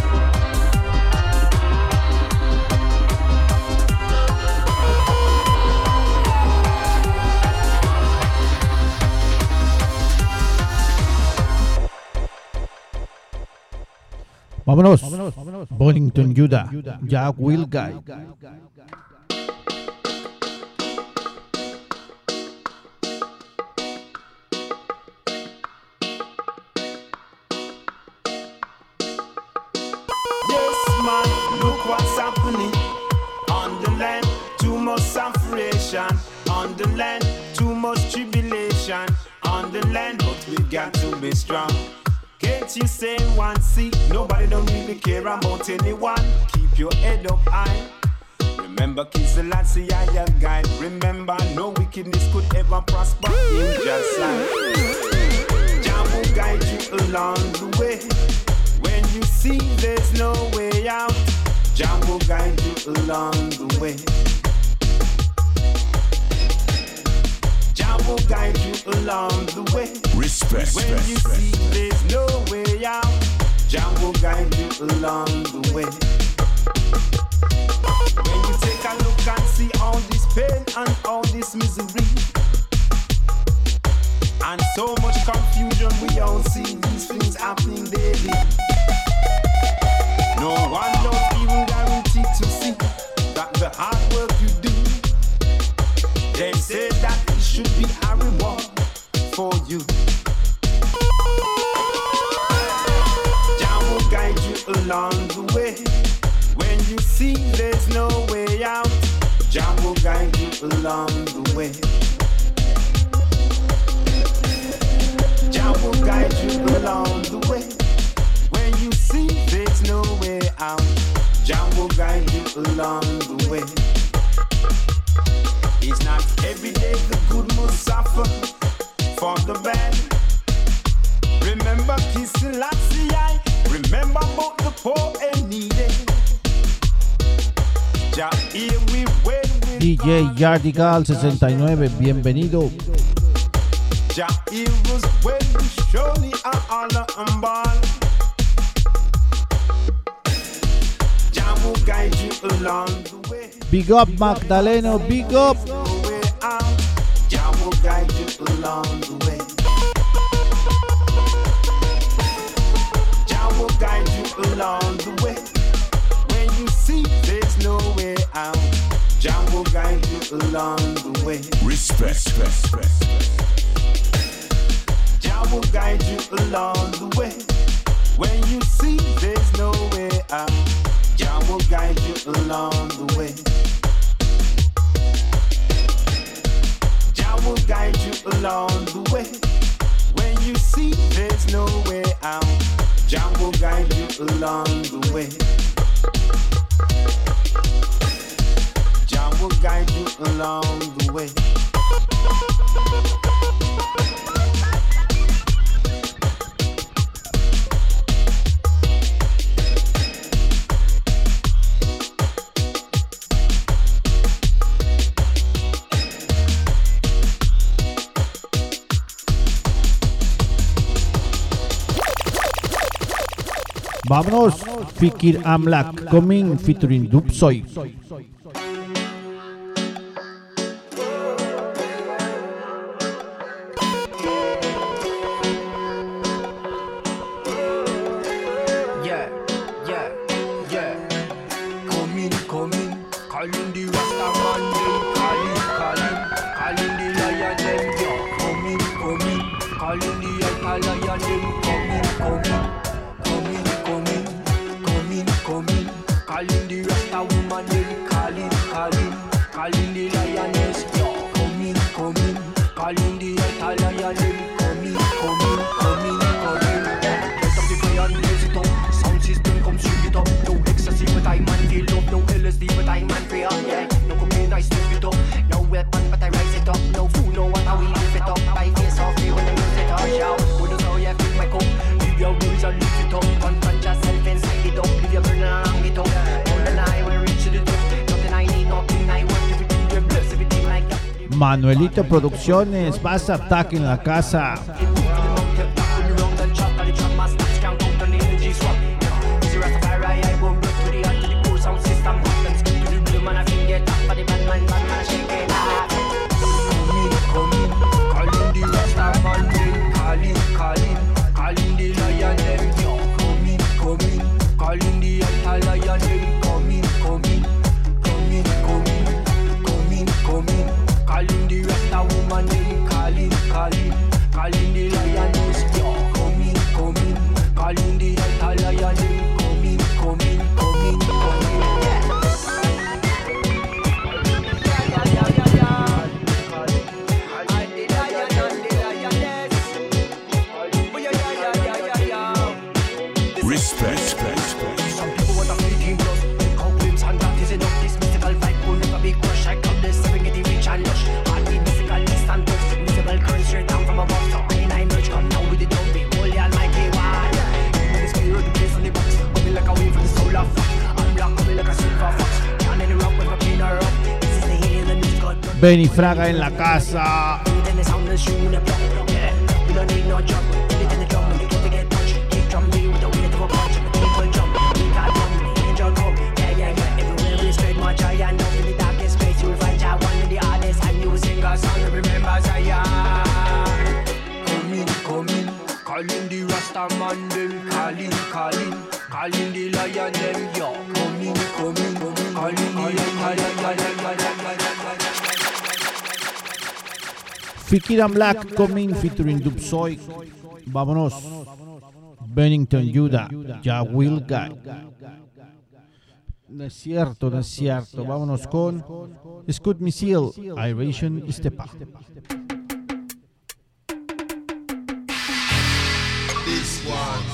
Vámonos. Bonington, Utah. Jack Will Guy. Yes, man, look what's happening on the land. Too much suffering on the land. Too much tribulation on the land. But we got to be strong. Can't you say one see? Nobody don't really care about anyone. Keep your head up high. Remember, kids, the lads say I am guide. Remember, no wickedness could ever prosper in just life. Jah will guide you along the way. When you see there's no way out, Jah will guide you along the way. Jah will guide you along the way. Respect. When you see there's no way out, Jah will guide you along the way. When you take a look and see all this pain and all this misery and so much confusion, we all see these things happening daily. No one don't even guarantee to see that the hard work you do, they say that it should be a reward for you. Jah will guide you along the way. When you see there's no way out, Jah will guide you along the way. Jah will guide you along the way. When you see there's no way out, Jah will guide you along the way. It's not every day the good must suffer for the bad. Remember kissing Lassie, remember about the poor and needy. Jah here we wait with D J Yardigal sesenta y nueve, bienvenido. Jah here was when we surely are all and ball. Jah will guide you along the way. Big up Magdaleno, big up. Jah will guide you along the way. Jah will guide you along the way. When you see there's no way out, Jah will guide you along the way. Respect. Respect. Jah will guide you along the way. When you see there's no way out, Jah will guide you along the way. Jah will guide you along the way. When you see there's no way out, Jah will guide you along the way. Jah will guide you along the way. Vámonos, Fikir Amlak, coming featuring Dubsoy. Yeah, yeah, yeah. Come in, come in. calling the Rasta man, them calling, calling, calling the lion, them yo, coming, coming, calling the alpha lion, them coming, coming, coming, coming, coming, coming, calling the Rasta woman, them calling, calling, calling the lioness, yo, coming, coming, calling the alpha lion, them coming, coming, coming, coming. Light up the fire and blaze it up. Sound system come string it up. No ecstasy but I man feel love. No L S D but I man free up. Yeah, no cocaine I step it up. No weapon but I rise it up. No fool no one how we lift it up. I face off me when I use it up. Shout, who knows how you fill my cup? Leave your worries and lift it up. Confront yourself inside it up. Leave your burden and hang it up. More than I will reach to the top. Nothing I need, nothing I want. Everything you bless, everything like that. Manuelito Producciones, Bass Attack en la casa. Calling the Rasta woman, them calling, calling, calling the lioness, yo, coming, coming, calling the alpha lion, them coming, coming, coming, coming, yeah. Yeah, yeah, yeah, yeah, yeah. I the lion and the lioness. Oh yeah, yeah, yeah, yeah, yeah, yeah. Respect. Some people want a fleeting plus. Take out glimpse and that is enough. This mystical vibe will never be crushed. I count this seven, getting rich and lush. Heartbeat mystical, distant touch. Invisible current straight down from above. So I and I merge, come down with the drum. Holy almighty one. Even the spirit, the place on the box. Coming like a wave from the soul of fuck. I'm black, coming like a silver fox. Can't any rock with a clean her up. This is the healing, the news got done. Benny Fraga en la casa. Then the sound is shooting the block. Yeah, we don't need no jump. Put it in the drum, we get to get touch. Keep drum beat with the weight of a punch. People jump, we got drum, the angel come. Yeah, yeah, yeah. Everywhere we straight, my giant. Down in the darkest place, you'll find Jah one in the hardest. And you sing a song that remembers Zion. Coming, coming, calling the Rasta man, them calling, calling, calling the lion, them yo. Coming, coming, coming, calling the lion. Fikira Black coming featuring Dubsoy. Vámonos. Bennington Judah, Ya Will Guy. No es cierto, no es cierto. Vámonos con Scud Missile, Iration Stepa. This one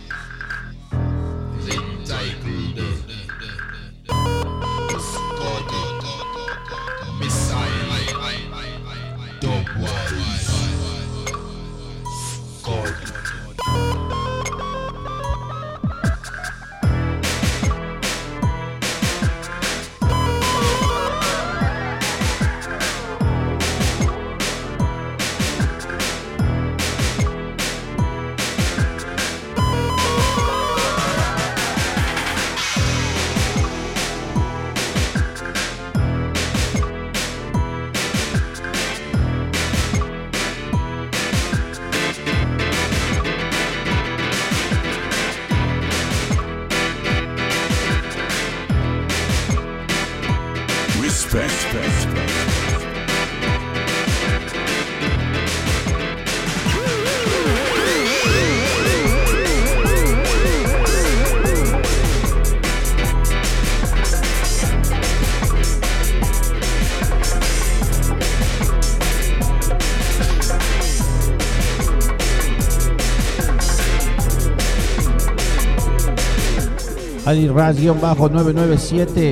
is entitled Scud Missile Dubwise Scud. Ali Raz-nueve nueve siete.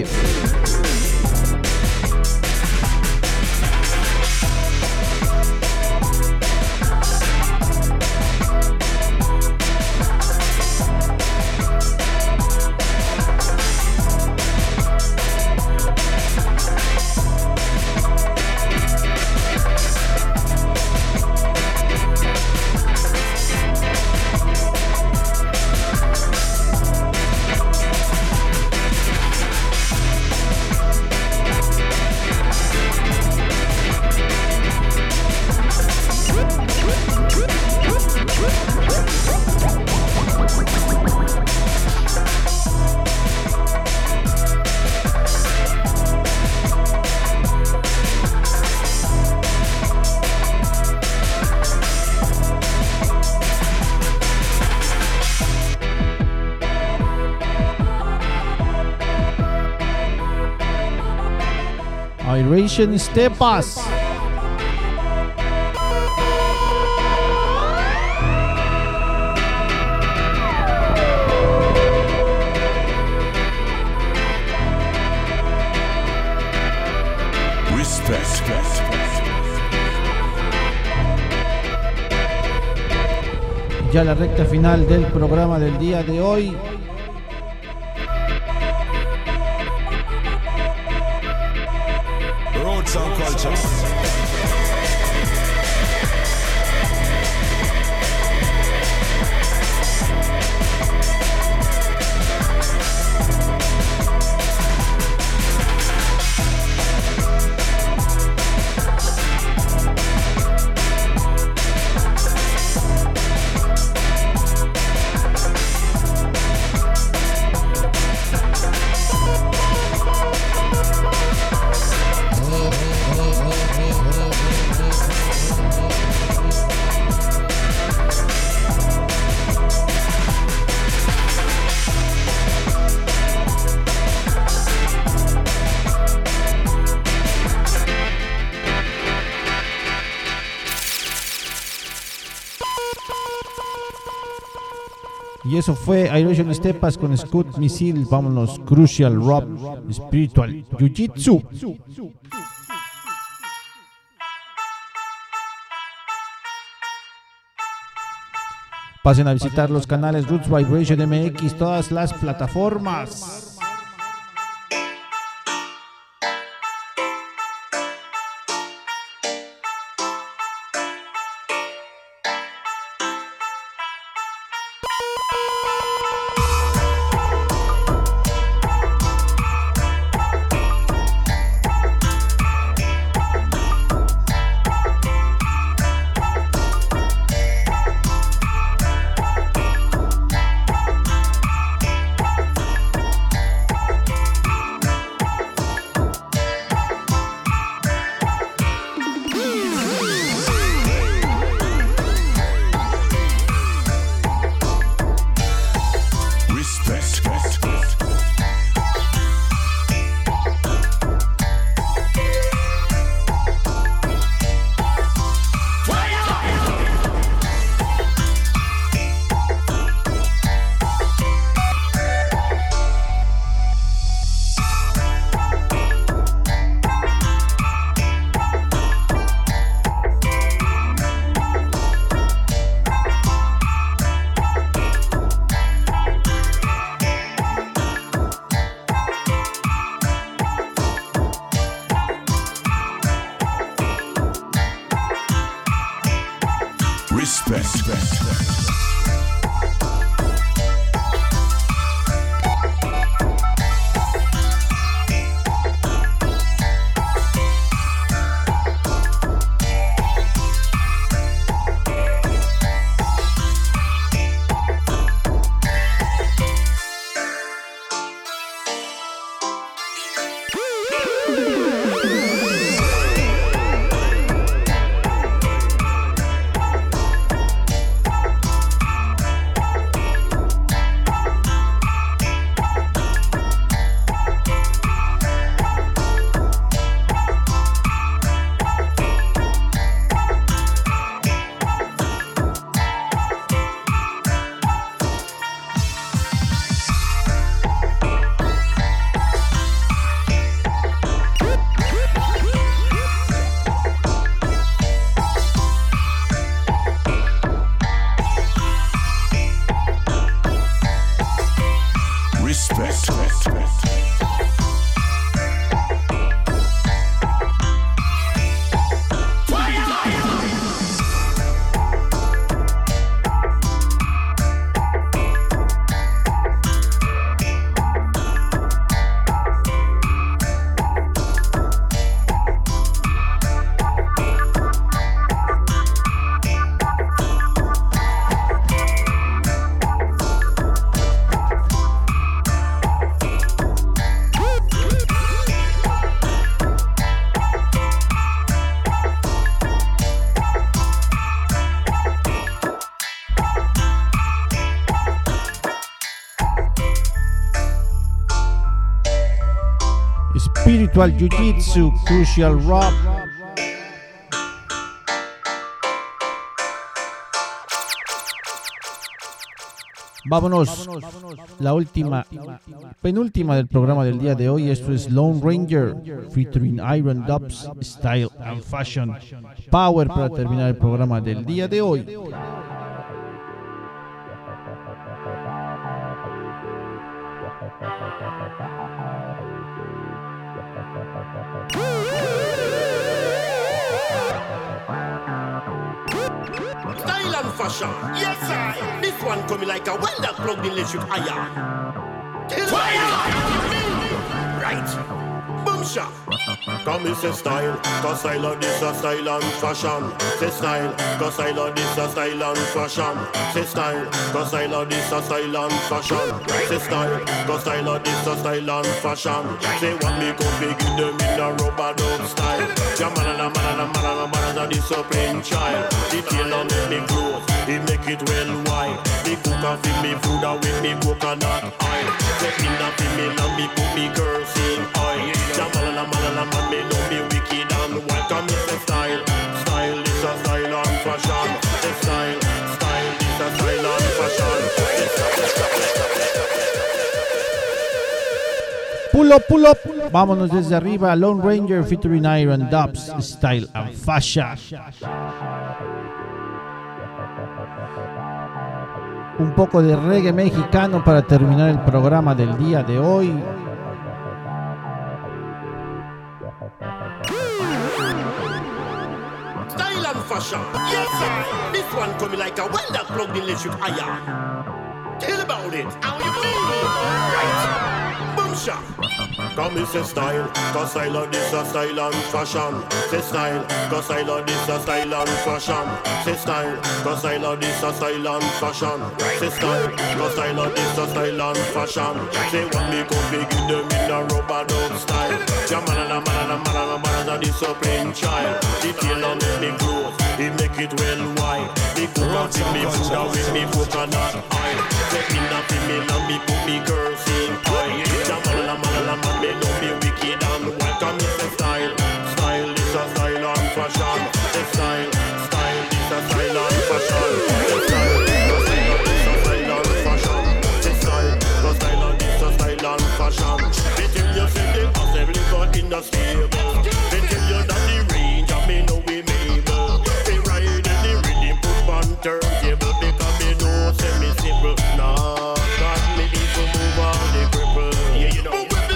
Iration Stepas. Ya la recta final del programa del día de hoy. Roots and culture. Y eso fue Iration Stepas con Scud Missile. Vámonos, Crucial Rob, Spiritual Jiu-Jitsu. Pasen a visitar los canales Roots Vibration M X, todas las plataformas. Spiritual Jiu-Jitsu, Crucial Rock. Vámonos, la última, penúltima del programa del día de hoy. Esto es Lone Ranger featuring Iron Dubs, Style and Fashion. Power para terminar el programa del día de hoy. Style and fashion, yes I. This one coming like a welder plugged in electric iron. Right, boom shot. Come is a style, cause I love this a style and fashion. Say style, cause I love this a style and fashion. Say style, cause I love this a style and fashion. Say style, cause I love this a style and fashion. Say what me go big in them in a rubber dub style. Yeah, man and a man and a man and a man and a disciplined child. The tailor make me grow, he make it well wide. The cook and feed me food and with me coconut oil. Take me not feed me and me put me kerosene oil. Yeah, man and a man and a man me know me wicked and wild. Come it's a style, style this a style and fashion. The style, style this a style and fashion. Pull up, pull up. Vámonos desde arriba. Lone Ranger featuring Iron Dubs, Style and Fashion. Un poco de reggae mexicano para terminar el programa del día de hoy. Style and fashion, yes sir. This one coming like a welder plugged in electric iron. Tell about it, how you feel? Right, boom shot. Come is a style, cause I love this a style and fashion. Say style, cause I love this a style and fashion. Say style, cause I love this a style and fashion. Say style, cause I love this a style and fashion. Say what me go big in them in a rubber dub style. Yeah, man and a man and a man and a man and a disciplined child. The tailor make me grow, he make it well wide. The cook and feed me food and with me coconut oil. Take me not feed me and me put me kerosene oil. Yeah, man and a man and a man me know me wicked and wild. Come it's a style, style this a style and fashion. The style, style this a style and fashion. The style, the style this a style and fashion. The style, the style this a style and fashion. They tell you say they possibly got in the stable. They tell you that the range and me know we mable. They ride in the rhythm put on turntable because me know say me simple. Nah, got me to move on the cripple. Yeah, you know.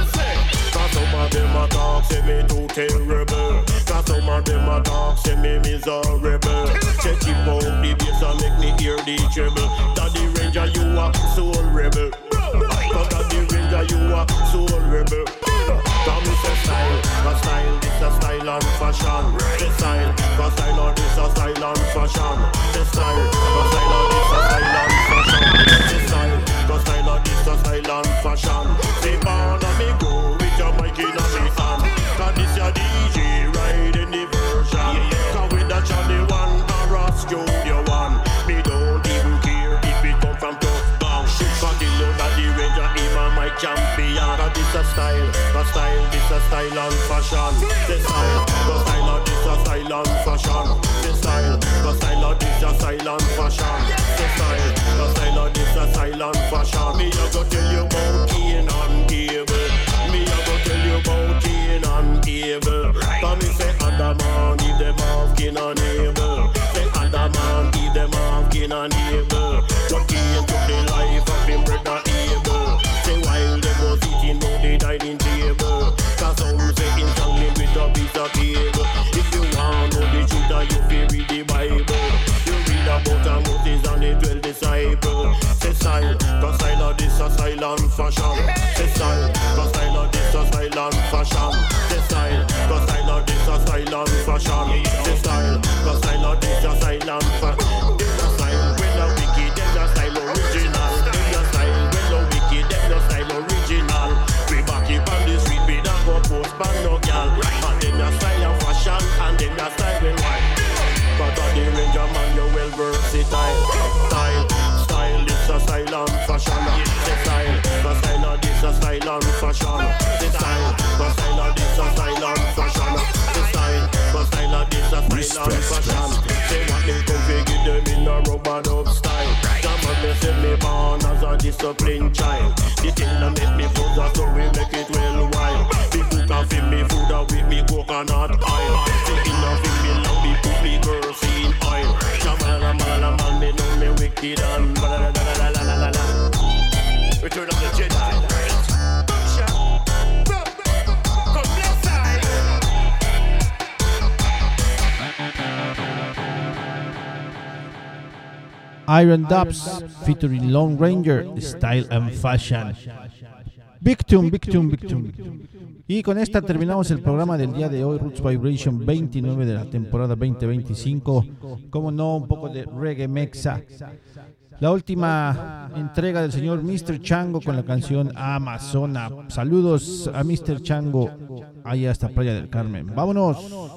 Some of them a talk, say me too terrible. Cause some of them a talk, say me miserable. Say keep out the bass and make me hear the treble. Daddy Ranger, you a soul rebel. Cause Daddy Ranger, you a soul rebel. Come it's a style, a style, this a style and fashion. The style, cause style, this a style and fashion. The style, cause style, this a style and fashion. The style, cause style, this a style and fashion. Say born on me go with your mic in a me hand. Cause this your D J riding the version. Cause with that Johnny one or a studio one. Me don't even care if it come from tough bound. Cause you know that the Ranger even my champion. Cause this a style, a style, this a style and fashion. The style, cause style, this a style and fashion. The style, cause style, this a style and fashion. The style, cause style, this a style and fashion. Me a go tell you about Cain and Abel. Me a go tell you about Cain and Abel. Cause me say Adam and Eve them have Cain and Abel. Say Adam and Eve them have Cain and Abel. But Cain took the life of him brother Abel. Say while they was eating no they died in table. Cause some say instantly with a piece of cable. If you want know the truth and you feel read the Bible. You read about Moses and the twelve disciples. Say style, cause style of this a style and fashion. Say style, cause style of this a style and fashion. Say style, cause style of this a style and fashion. Say style, cause style of this a style and fashion. This a style when the wicked, then the style original. This a style when the wicked, then the style original. We back it on the street, we don't go post ban no girl. And then the style and fashion, and then the style and white. But on the Ranger man, you well versatile. Style, style, this a style and fashion. The style, the style of this a style and fashion. The style, the style disciplined child. The thing that make me food, that's how we make it well wild. The cook and feed me food with me coconut oil. The inner feed me love me put me girls in oil. Shamala mala man, me know me wicked and la la la la la la la. Return of the Jedi. Iron Dubs featuring Lone Ranger, Style and Fashion. Big tune, big tune, big tune. Y con esta terminamos el programa del día de hoy, Roots Vibration veintinueve de la temporada veinte veinticinco. Como no, un poco de reggae mexa. La última entrega del señor mister Chango con la canción Amazona. Saludos a mister Chango allá hasta Playa del Carmen. ¡Vámonos!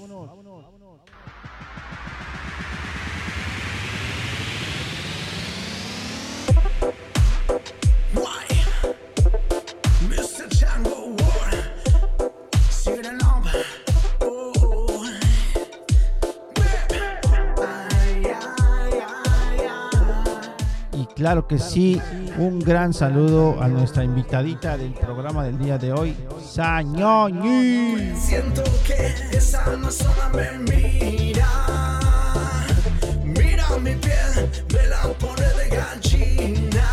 Claro que sí, un gran saludo a nuestra invitadita del programa del día de hoy, Sañoñi. Siento que esa Amazona me mira, mira mi piel, me la pone de gallina,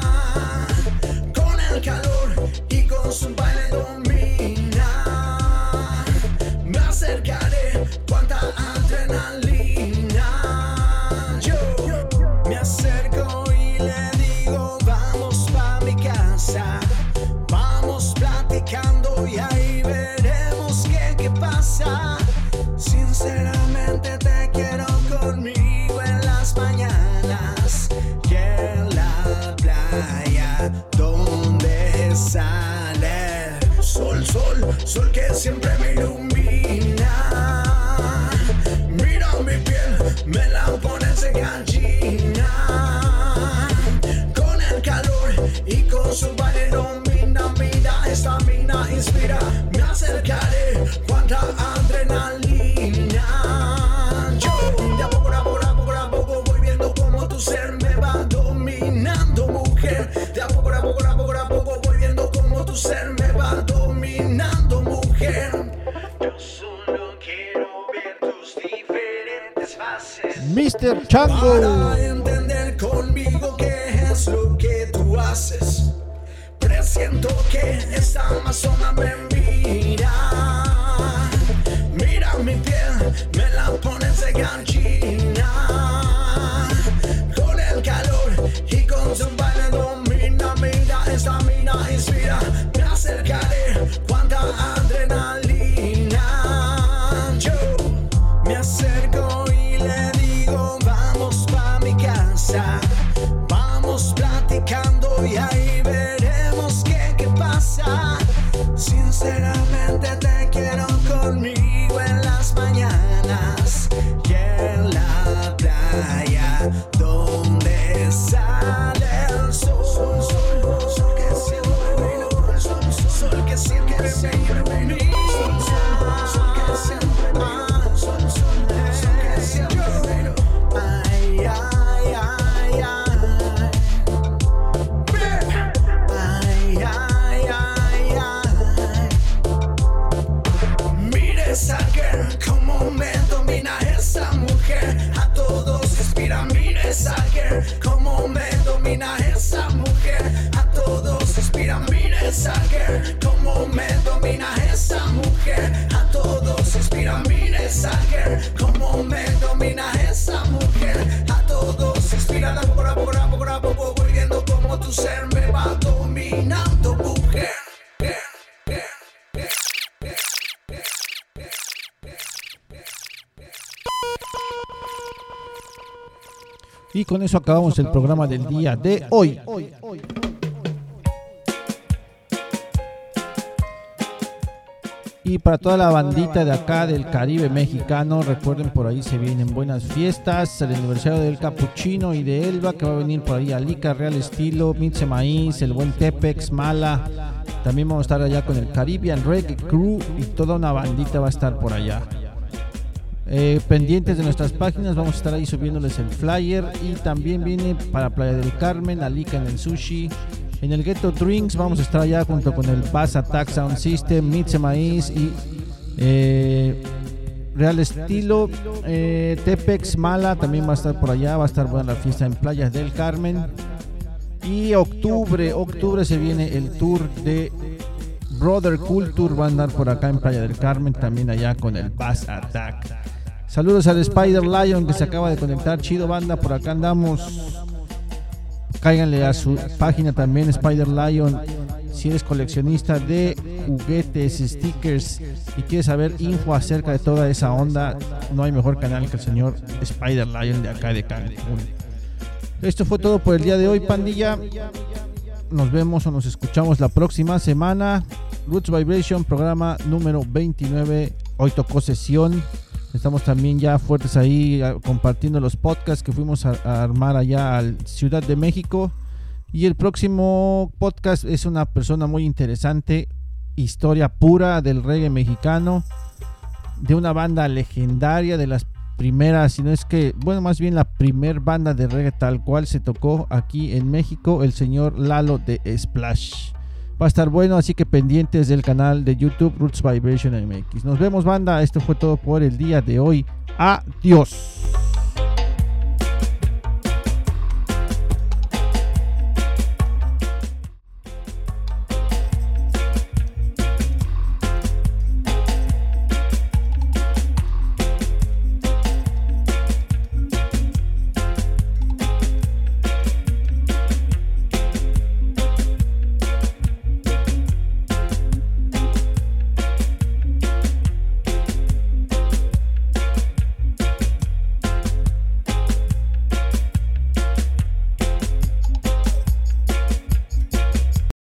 con el calor y con su baile domina, me acercaré, cuánta adrenalina, yo me acerco. Vamos platicando y ahí veremos qué, qué pasa. Sinceramente te quiero conmigo en las mañanas y en la playa donde sale sol, sol, sol que siempre me ilumina. Mira mi piel, me la pones de gallina. Y con su baile domina, mira, esta mina inspira. Me acercaré, cuánta adrenalina. Yo, de a poco, de a poco, de a poco, de a poco voy viendo cómo tu ser me va dominando, mujer. De a poco, de a poco, de a poco, de a poco voy viendo cómo tu ser me va dominando, mujer. Yo solo quiero ver tus diferentes fases, mister Chango. Para entender conmigo qué es lo que tú haces. Presiento que esta Amazona me mira. Mira mi piel, me la pones de gallina. Con el calor y con su baile domina. Mira esta mina inspira. Me acercaré, cuánta adrenalina. Yo me acerco y le digo vamos pa' mi casa. Vamos platicando y ahí veremos qué, qué pasa. Sinceramente te quiero conmigo en las mañanas y en la playa donde sale el sol. Sol, sol, sol que siempre me ilumina. Sol, sol que siempre me ilumina. Sol que siempre me ilumina. Sol, sol, sol que siempre me ilumina. Ay, ay, ay, ay. Ay, ay, ay, ay. Mire esa girl, cómo me domina esa mujer. A todos inspira, mire esa girl, cómo me domina esa mujer. A todos inspira, mire esa girl, cómo me domina esa mujer. A todos inspira, mire esa girl, cómo me domina esa mujer. A todos inspira, a poco a poco a poco a poco voy viendo cómo tu ser me va dominando, mujer. Y con eso acabamos el programa del día de hoy. Y para toda la bandita de acá del Caribe mexicano, recuerden, por ahí se vienen buenas fiestas, el aniversario del Capuchino y de Elba, que va a venir por ahí Alica, Real Estilo, Mitze Maíz, el buen Tepex, Mala. También vamos a estar allá con el Caribbean Reggae Crew y toda una bandita va a estar por allá. Eh, pendientes de nuestras páginas, vamos a estar ahí subiéndoles el flyer. Y también viene para Playa del Carmen, Alica en el Sushi. En el Ghetto Drinks vamos a estar allá junto con el Bass Attack Sound System, Mitze Maíz y eh, Real Estilo. eh, Tepex Mala también va a estar por allá. Va a estar buena la fiesta en Playa del Carmen. Y octubre, octubre se viene el tour de Brother Culture. Va a andar por acá en Playa del Carmen, también allá con el Bass Attack. Saludos al Spider Lion que se acaba de conectar. Chido, banda, por acá andamos. Cáiganle a su página también, Spider Lion. Si eres coleccionista de juguetes, stickers y quieres saber info acerca de toda esa onda, no hay mejor canal que el señor Spider Lion de acá de Cancún. Esto fue todo por el día de hoy, pandilla. Nos vemos o nos escuchamos la próxima semana. Roots Vibration, programa número veintinueve. Hoy tocó sesión. Estamos también ya fuertes ahí compartiendo los podcasts que fuimos a, a armar allá a Ciudad de México. Y el próximo podcast es una persona muy interesante. Historia pura del reggae mexicano. De una banda legendaria, de las primeras, si no es que, bueno, más bien la primer banda de reggae tal cual se tocó aquí en México, el señor Lalo de Splash. Va a estar bueno, así que pendientes del canal de YouTube Roots Vibration M X. Nos vemos, banda. Esto fue todo por el día de hoy. Adiós.